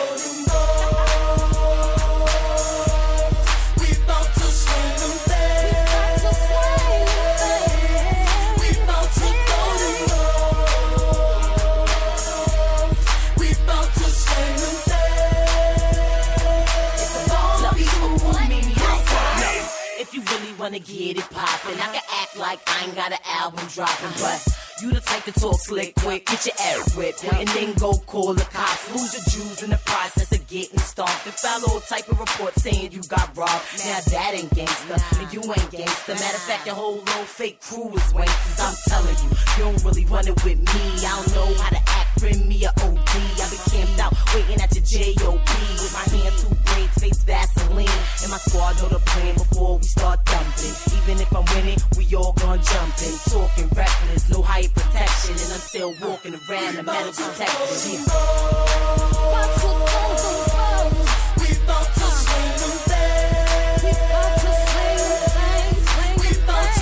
We about to swing them things. We about to go to balls. We about to swing them things. It's about to be a one minute outside. If you really wanna get it poppin', I can act like I ain't got an album dropping, but you the type to talk slick quick, get your ass whipped, and then go call the cops. Lose your Jews in the process of getting stomped. And file all type of report saying you got robbed. Now that ain't gangsta, and you ain't gangsta. Matter of fact, your whole little fake crew is wanksters. I'm telling you, you don't really run it with me. I don't know how to act, bring me a OD. I been camped out, waiting at your J.O.B. with my hand, two braids, face Vaseline. And my squad know the plan before we start dumping. Even if I'm winning, we all gon' jump in. Talking reckless, no height protection, and I'm still walking around the metal detector. We about to swing them things. We about to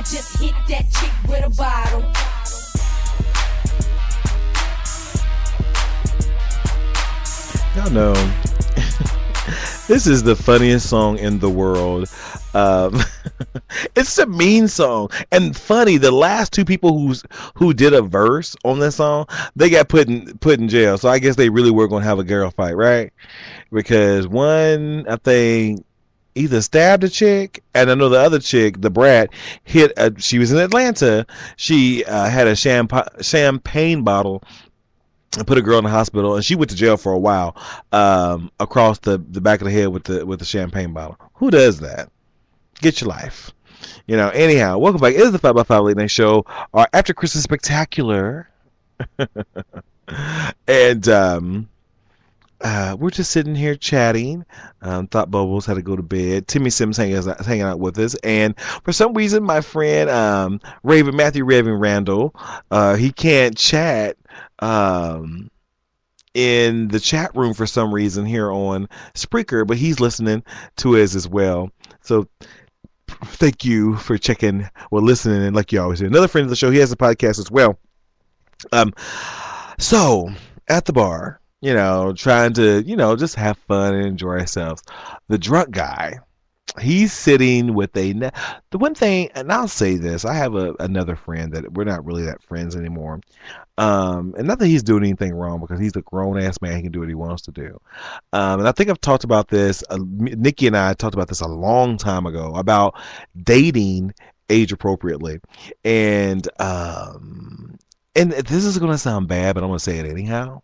just hit that chick with a bottle. Y'all know, this is the funniest song in the world. It's a mean song and funny. The last two people who did a verse on this song, they got put in jail. So I guess they really were going to have a girl fight, right? Because one, I think, either stabbed a chick, and I know the other chick, the brat, she was in Atlanta. She had a champagne bottle and put a girl in the hospital, and she went to jail for a while, across the back of the head with the champagne bottle. Who does that? Get your life. Anyhow, welcome back. It is the 5x5 Late Night Show, our After Christmas Spectacular. And we're just sitting here chatting. Thought Bubbles had to go to bed. Timmy Sims hanging out with us. And for some reason, my friend Matthew Raven Randall, he can't chat in the chat room for some reason here on Spreaker, but he's listening to us as well. So thank you for listening, and like you always do. Another friend of the show, he has a podcast as well. So at the bar, trying to, just have fun and enjoy ourselves. The drunk guy, he's sitting with the one thing, and I'll say this, I have another friend that we're not really that friends anymore. And not that he's doing anything wrong, because he's a grown ass man. He can do what he wants to do. And I think I've talked about this. Nikki and I talked about this a long time ago about dating age appropriately. And this is going to sound bad, but I'm going to say it anyhow.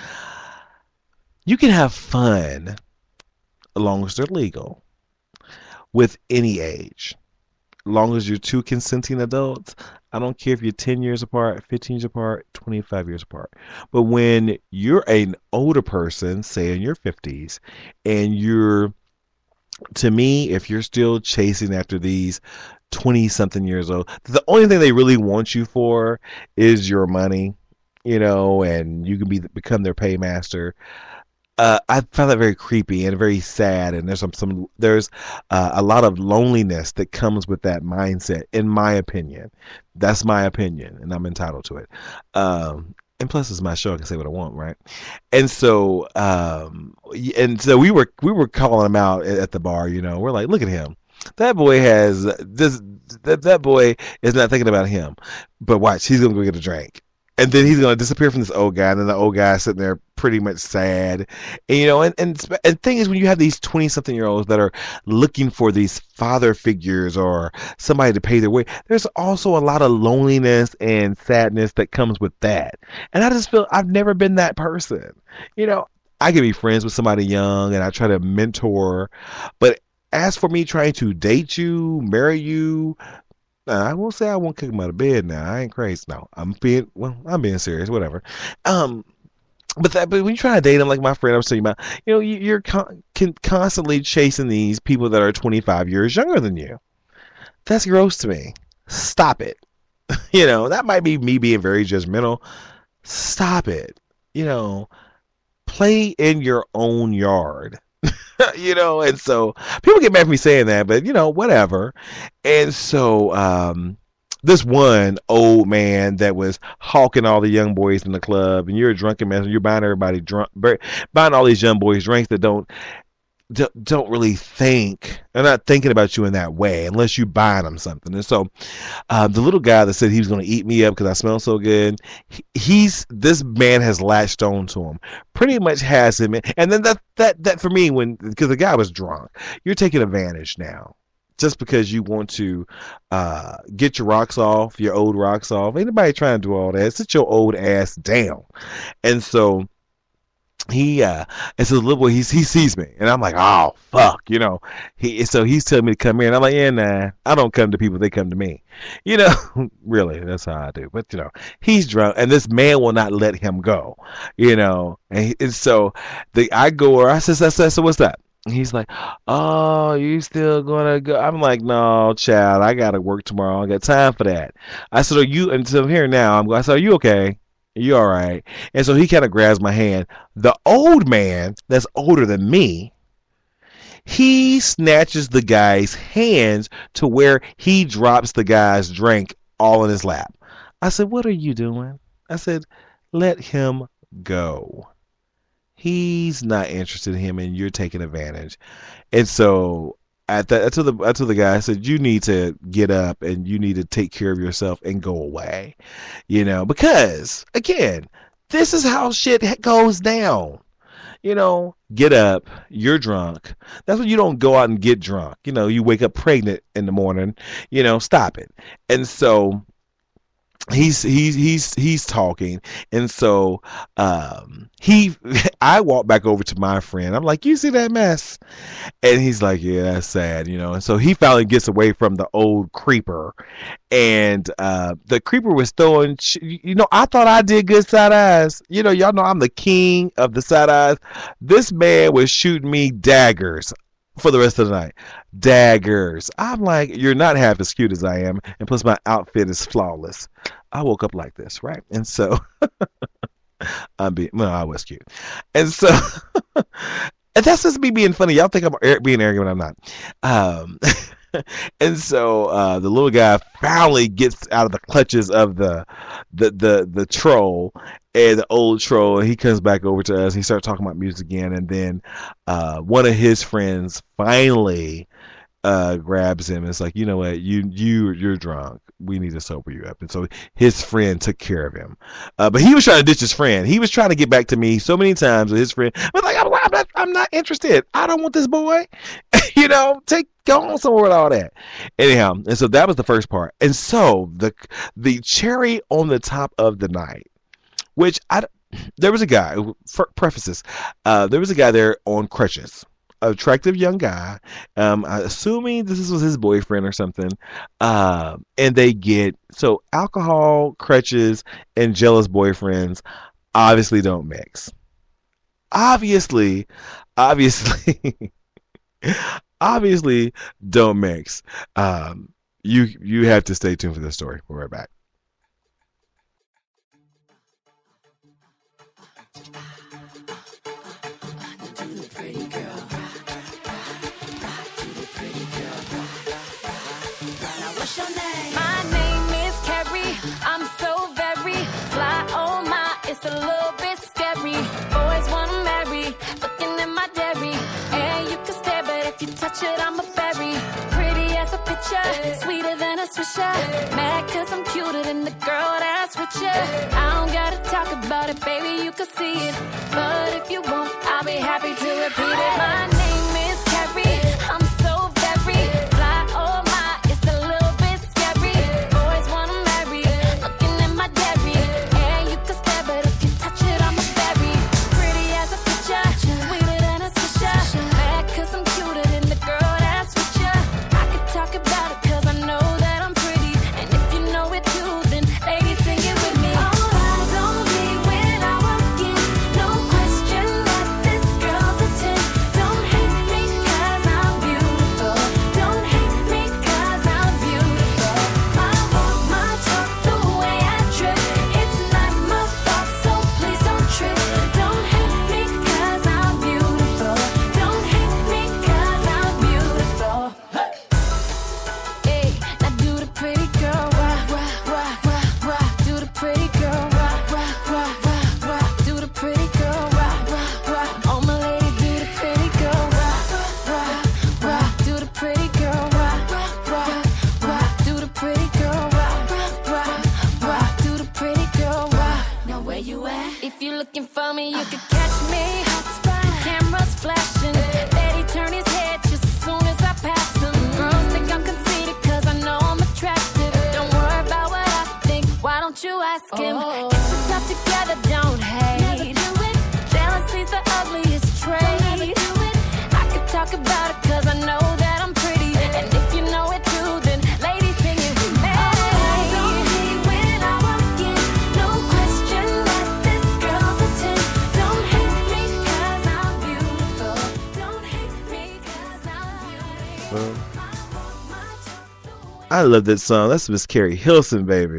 You can have fun as long as they're legal with any age. As long as you're two consenting adults. I don't care if you're 10 years apart, 15 years apart, 25 years apart. But when you're an older person, say in your 50s, and to me, if you're still chasing after these 20-something years old, the only thing they really want you for is your money, and you can become their paymaster. I found that very creepy and very sad, and there's there's a lot of loneliness that comes with that mindset, in my opinion. That's my opinion, and I'm entitled to it. And plus, it's my show; I can say what I want, right? And so, we were calling him out at the bar. We're like, look at him. That boy has this. That boy is not thinking about him. But watch, he's gonna go get a drink. And then he's going to disappear from this old guy, and then the old guy is sitting there pretty much sad. And and the thing is, when you have these 20-something-year-olds that are looking for these father figures or somebody to pay their way, there's also a lot of loneliness and sadness that comes with that. And I just feel I've never been that person. I can be friends with somebody young, and I try to mentor. But as for me trying to date you, marry you, I won't say I won't kick him out of bed now. I ain't crazy. No, I'm being serious, whatever. But when you try to date him, like my friend I was telling you about, you're constantly chasing these people that are 25 years younger than you. That's gross to me. Stop it. That might be me being very judgmental. Stop it. Play in your own yard. And so people get mad at me saying that, but whatever. And so this one old man that was hawking all the young boys in the club, and you're a drunken man, and you're buying everybody drunk, buying all these young boys drinks that don't really think, they're not thinking about you in that way unless you buying them something. And so the little guy that said he was going to eat me up because I smell so good, this man has latched on to him, pretty much has him. And then that for me, because the guy was drunk, you're taking advantage now just because you want to get your rocks off, your old rocks off. Ain't nobody trying to do all that. Sit your old ass down. And so and so the little boy, he sees me, and I'm like, oh fuck, so he's telling me to come here, and I'm like, yeah, nah, I don't come to people, they come to me, really, that's how I do. But he's drunk, and this man will not let him go, and so I go, or I said, so what's that? And he's like, oh, you still gonna go? I'm like, no, child, I gotta work tomorrow, I got time for that. I said, and so here now, I said, are you okay? You all right? And so he kind of grabs my hand. The old man that's older than me, he snatches the guy's hands to where he drops the guy's drink all in his lap. I said, what are you doing? I said, let him go. He's not interested in him, and you're taking advantage. And so I told the guy, I said, you need to get up and you need to take care of yourself and go away. Because, again, this is how shit goes down. Get up, you're drunk. That's when you don't go out and get drunk. You wake up pregnant in the morning, stop it. And so he's talking, and so I walk back over to my friend. I'm like, you see that mess? And he's like, yeah, that's sad, and so he finally gets away from the old creeper, and the creeper was throwing I thought I did good side eyes. Y'all know I'm the king of the side eyes. This man was shooting me daggers for the rest of the night. Daggers. I'm like, you're not half as cute as I am, and plus my outfit is flawless. I woke up like this, right? And so I was cute. And so and that's just me being funny. Y'all think I'm being arrogant when I'm not. And so the little guy finally gets out of the clutches of the troll, and the old troll, and he comes back over to us. He starts talking about music again, and then one of his friends finally grabs him and it's like, you know what, you're drunk. We need to sober you up. And so his friend took care of him. But he was trying to ditch his friend. He was trying to get back to me so many times with his friend. But like, I'm not interested. I don't want this boy. Go on somewhere with all that. Anyhow, and so that was the first part. And so the cherry on the top of the night, which there was a guy, prefaces, there was a guy there on crutches. Attractive young guy, assuming this was his boyfriend or something, and they get, so alcohol, crutches, and jealous boyfriends obviously don't mix. Obviously don't mix. You have to stay tuned for this story. We'll be right back. My name is Carrie. I'm so very fly. Oh my, it's a little bit scary. Boys wanna marry, looking at my dairy. And you can stare, but if you touch it, I'm a berry. Pretty as a picture, sweeter than a swisher. Mad cause I'm cuter than the girl that's with you. I don't gotta talk about it, baby, you can see it. But if you won't, I'll be happy to repeat it. My name is Carrie. I'm so very fly. Oh my, it's a little bit scary. Boys wanna marry, looking at my dairy. And you can stare, but if you touch it, I'm a berry. Pretty as a picture, sweeter than a swisher. Mad cause I'm cuter than the girl that's with you. I could talk about it cause I know that I'm pretty. And if you know it too, then ladies sing it with me. All eyes on me when I walk in. No question that this girl's a 10. Don't hate me cause I'm beautiful. Don't hate me cause I'm beautiful. My walk, my talk, the way I drip. It's not my fault, so please don't trip. Don't hate me cause I'm beautiful. Don't hate me cause I'm beautiful. Hey, now do the pretty girl rock, rock, rock, rock, rock. Do the pretty girl rock, rock, rock, rock, rock. Do the pretty girl rock, rock, rock. All my ladies do the pretty girl rock, rock, rock. Do the pretty girl rock, rock, rock. Do the pretty girl rock, rock, rock. Do the pretty girl rock. Now where you at? If you're looking for me, you can catch me. Cameras flashing, Betty turn his head just as soon as I pass him. Girls think I'm conceited cause I know I'm attractive. Don't worry about what I think, why don't you ask him? Get yourself together, don't hate. Jealousy's the ugliest trait. I could talk about it cause I know that I'm pretty. And if you know it too, then ladies sing it with me. Eyes on me when I walk in. No question that this girl's a 10. Don't hate me cause I'm beautiful. Don't hate me cause I'm beautiful. I love that song. That's Miss Carrie Hilson, baby.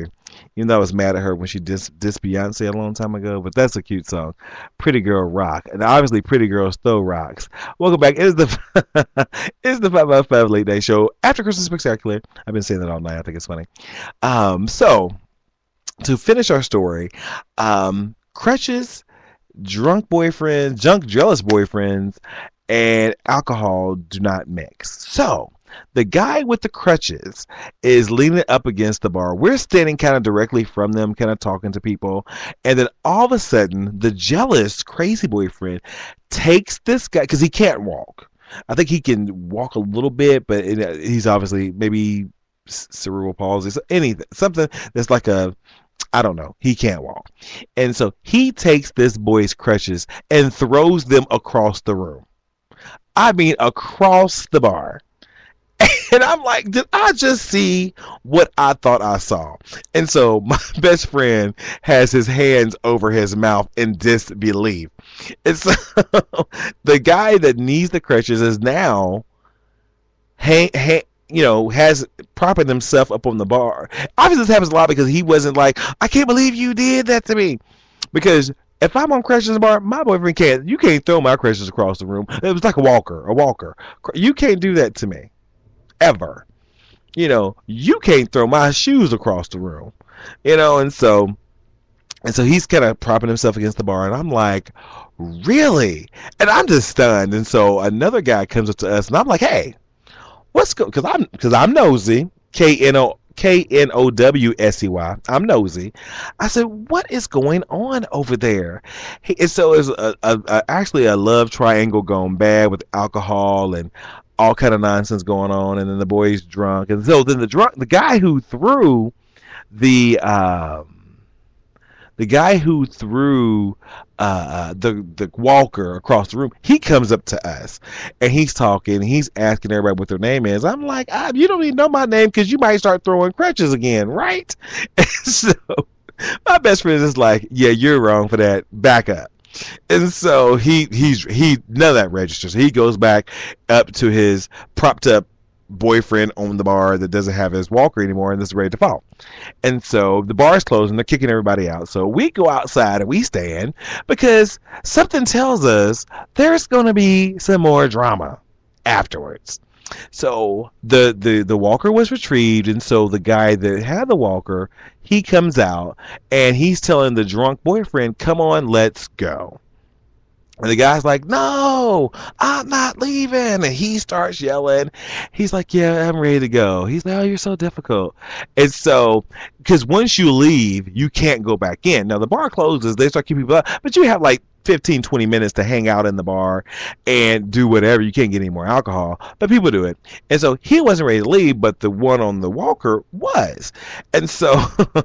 Even though I was mad at her when she dissed Beyonce a long time ago, but that's a cute song. Pretty Girl Rock. And obviously Pretty Girls Throw Rocks. Welcome back. It's the 5x5 Late Night Show After Christmas Spectacular. I've been saying that all night. I think it's funny. So, to finish our story, crutches, drunk boyfriends, junk jealous boyfriends, and alcohol do not mix. So, the guy with the crutches is leaning up against the bar. We're standing kind of directly from them, kind of talking to people. And then all of a sudden, the jealous, crazy boyfriend takes this guy, because he can't walk. I think he can walk a little bit, but he's obviously maybe cerebral palsy, something that's like I don't know. He can't walk. And so he takes this boy's crutches and throws them across the room. I mean, across the bar. And I'm like, did I just see what I thought I saw? And so my best friend has his hands over his mouth in disbelief. And so the guy that needs the crutches is now, has propping himself up on the bar. Obviously, this happens a lot because he wasn't like, I can't believe you did that to me. Because if I'm on crutches in the bar, my boyfriend can't. You can't throw my crutches across the room. It was like a walker. You can't do that to me. Ever. You can't throw my shoes across the room. And so he's kind of propping himself against the bar, and I'm like, really? And I'm just stunned. And so another guy comes up to us, and I'm like, hey, what's going? Because I'm nosy. KNOWSEY. I'm nosy. I said, what is going on over there? And so it's actually a love triangle gone bad with alcohol and all kind of nonsense going on, and then the boy's drunk, and so then the guy who threw the walker across the room, he comes up to us and he's talking, he's asking everybody what their name is. I'm like, you don't even know my name because you might start throwing crutches again, right? And so my best friend is like, yeah, you're wrong for that, back up. And so he none of that registers. He goes back up to his propped up boyfriend on the bar that doesn't have his walker anymore and is ready to fall. And so the bar is closed and they're kicking everybody out. So we go outside and we stand because something tells us there's going to be some more drama afterwards. So the walker was retrieved, and so the guy that had the walker, he comes out and he's telling the drunk boyfriend, come on, let's go. And the guy's like, no, I'm not leaving. And he starts yelling. He's like, yeah, I'm ready to go. He's like, oh, you're so difficult. And so, because once you leave, you can't go back in. Now, the bar closes. They start keeping people out. But you have like 15, 20 minutes to hang out in the bar and do whatever. You can't get any more alcohol. But people do it. And so, he wasn't ready to leave, but the one on the walker was. And so,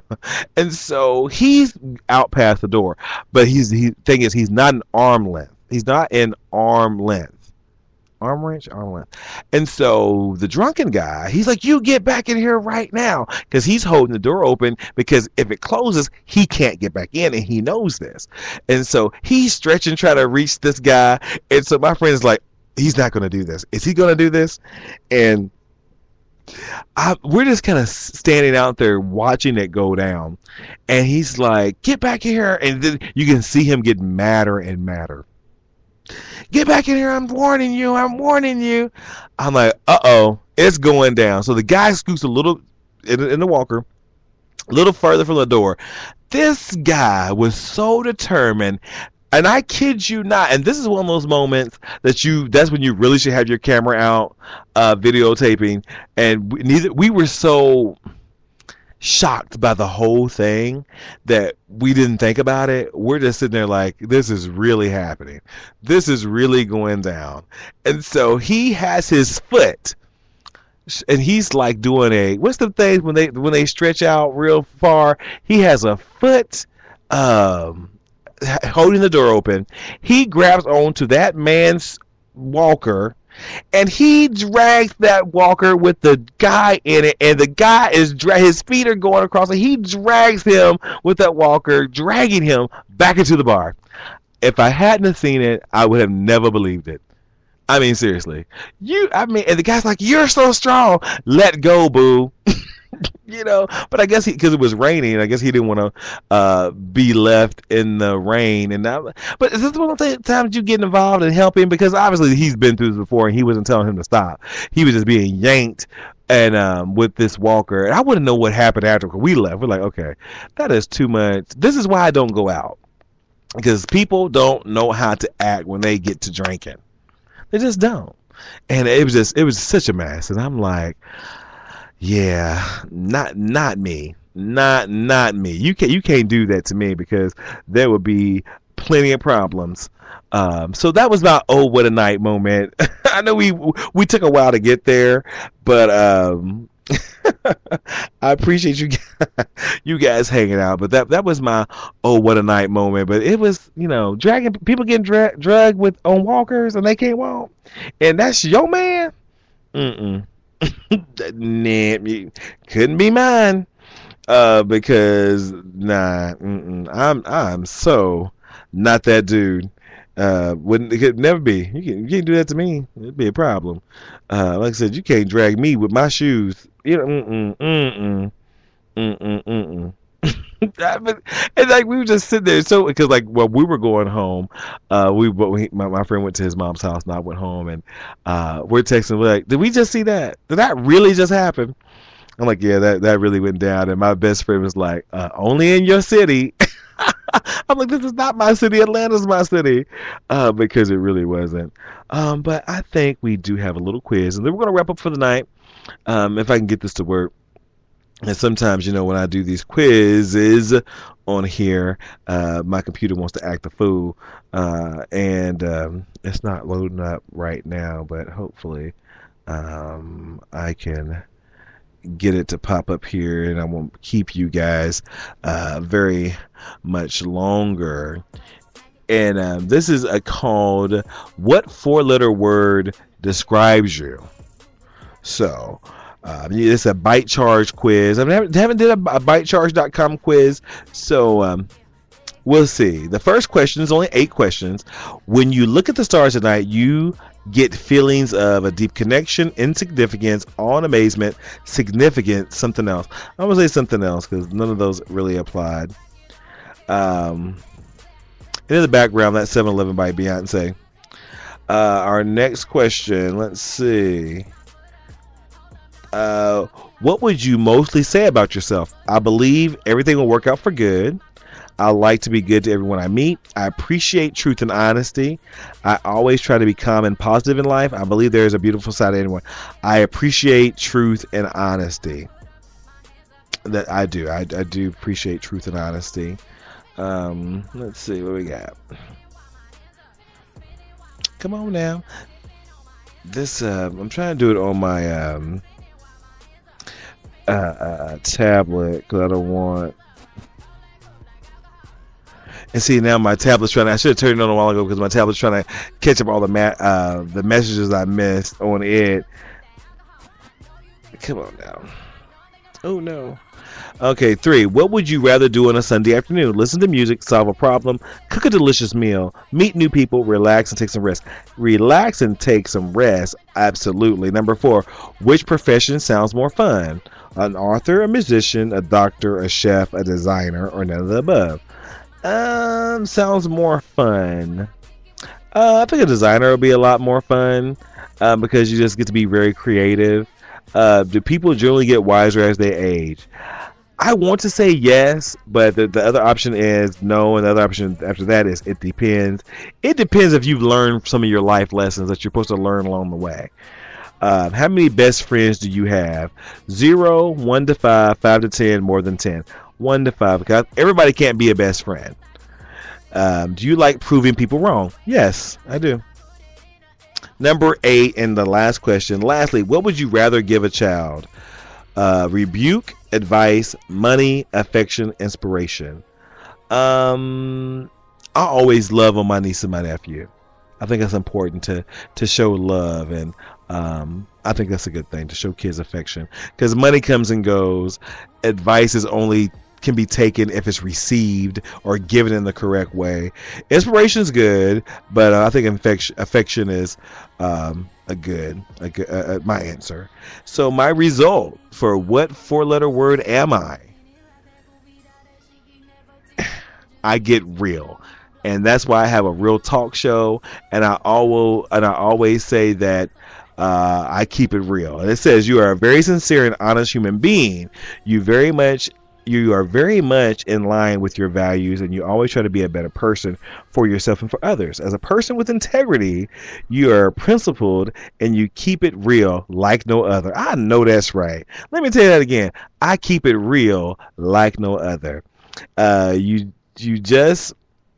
he's out past the door. But thing is, he's not an arm length. He's not in arm length. Arm length. And so the drunken guy, he's like, you get back in here right now. Because he's holding the door open, because if it closes, he can't get back in, and he knows this. And so he's stretching, trying to reach this guy. And so my friend is like, he's not going to do this. Is he going to do this? And we're just kind of standing out there watching it go down. And he's like, get back here. And then you can see him get madder and madder. Get back in here, I'm warning you. I'm like, uh-oh, it's going down. So the guy scoots a little in the walker, a little further from the door. This guy was so determined, and I kid you not, and this is one of those moments that's when you really should have your camera out, videotaping, and we were so shocked by the whole thing that we didn't think about it. We're just sitting there like, this is really happening. This is really going down. And so he has his foot, and he's like doing what's the thing when they stretch out real far? He has a foot holding the door open. He grabs onto that man's walker, and he drags that walker with the guy in it, and the guy his feet are going across, and he drags him with that walker, dragging him back into the bar. If I hadn't seen it, I would have never believed it. I mean, seriously. And the guy's like, you're so strong. Let go, boo. But I guess because it was raining, I guess he didn't want to be left in the rain. But is this one of the times you get involved and helping? Because obviously he's been through this before, and he wasn't telling him to stop. He was just being yanked and with this walker. And I wouldn't know what happened after we left. We're like, okay, that is too much. This is why I don't go out, because people don't know how to act when they get to drinking. They just don't. And it was such a mess. And I'm like, yeah, not me. Not me. You can't do that to me, because there would be plenty of problems. So that was my oh what a night moment. I know we took a while to get there, but I appreciate you guys hanging out. But that was my oh what a night moment. But it was, dragging people getting drugged on walkers and they can't walk, and that's your man. Nah, couldn't be mine. Because I'm so not that dude. It could never be. You can't do that to me. It'd be a problem. Like I said, you can't drag me with my shoes. It's like we were just sitting there. So because we were going home, my friend went to his mom's house and I went home, and we're texting. We're like, did we just see that? Did that really just happen? I'm like, yeah, that really went down. And my best friend was like, only in your city. I'm like, this is not my city. Atlanta's my city. Because it really wasn't. But I think we do have a little quiz. And then we're going to wrap up for the night. If I can get this to work. And sometimes, when I do these quizzes on here, my computer wants to act a fool. And it's not loading up right now. But hopefully I can get it to pop up here, and I won't keep you guys very much longer. And this is called What 4-Letter Word Describes You? So it's a bite charge quiz. I haven't did a bitecharge.com quiz, so we'll see. The first question is only 8 questions. When you look at the stars tonight, you get feelings of a deep connection, insignificance, awe and amazement, significance, something else. I'm going to say something else because none of those really applied. And in the background, that's 7-Eleven by Beyonce. Our next question, let's see. What would you mostly say about yourself? I believe everything will work out for good. I like to be good to everyone I meet. I appreciate truth and honesty. I always try to be calm and positive in life. I believe there is a beautiful side to anyone. I appreciate truth and honesty. That I do. I do appreciate truth and honesty. Let's see what we got. Come on now. This I'm trying to do it on my tablet because I don't want. And see, now my tablet's trying to, I should have turned it on a while ago because my tablet's trying to catch up all the messages I missed on it. Come on now. Oh no. Okay, 3. What would you rather do on a Sunday afternoon? Listen to music, solve a problem, cook a delicious meal, meet new people, relax and take some rest. Relax and take some rest. Absolutely. Number 4. Which profession sounds more fun? An author, a musician, a doctor, a chef, a designer, or none of the above? Sounds more fun. I think a designer would be a lot more fun because you just get to be very creative. Do people generally get wiser as they age? I want to say yes, but the other option is no, and the other option after that is it depends. It depends if you've learned some of your life lessons that you're supposed to learn along the way. How many best friends do you have? 0, 1 to 5, 5 to 10, more than 10. 1 to 5, because everybody can't be a best friend. Do you like proving people wrong? Yes, I do. Number 8, and the last question. Lastly, what would you rather give a child? Rebuke, advice, money, affection, inspiration. I always love on my niece and my nephew. I think that's important to show love, and I think that's a good thing, to show kids affection, because money comes and goes. Advice is only can be taken if it's received or given in the correct way. Inspiration is good, but I think affection is my answer. So my result for what 4-letter word am I? I get real. And that's why I have a real talk show, and I always say that I keep it real. And it says you are a very sincere and honest human being. You are very much in line with your values, and you always try to be a better person for yourself and for others. As a person with integrity, you are principled and you keep it real like no other. I know that's right. Let me tell you that again. I keep it real like no other. You just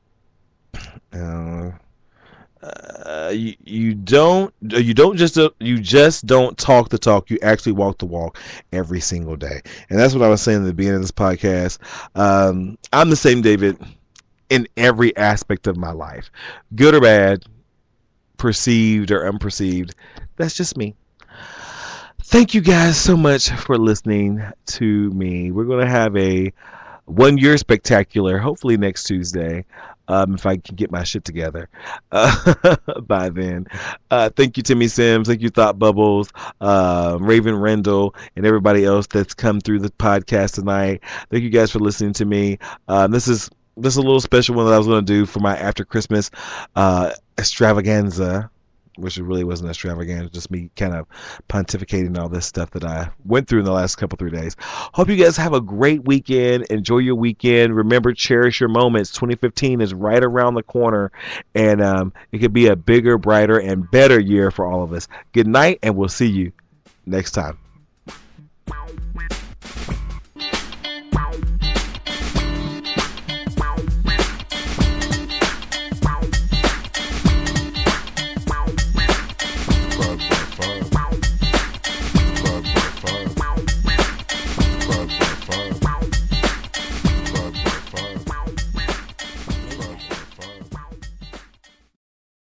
don't talk the talk. You actually walk the walk every single day. And that's what I was saying at the beginning of this podcast. I'm the same David in every aspect of my life, good or bad, perceived or unperceived. That's just me. Thank you guys so much for listening to me. We're going to have a 1 year spectacular, hopefully next Tuesday, if I can get my shit together by then. Thank you, Timmy Sims. Thank you, Thought Bubbles, Raven Rendell, and everybody else that's come through the podcast tonight. Thank you guys for listening to me. This is a little special one that I was going to do for my after Christmas extravaganza, which it really wasn't extravagant, just me kind of pontificating all this stuff that I went through in the last 3 days. Hope you guys have a great weekend. Enjoy your weekend. Remember, cherish your moments. 2015 is right around the corner, and it could be a bigger, brighter, and better year for all of us. Good night, and we'll see you next time.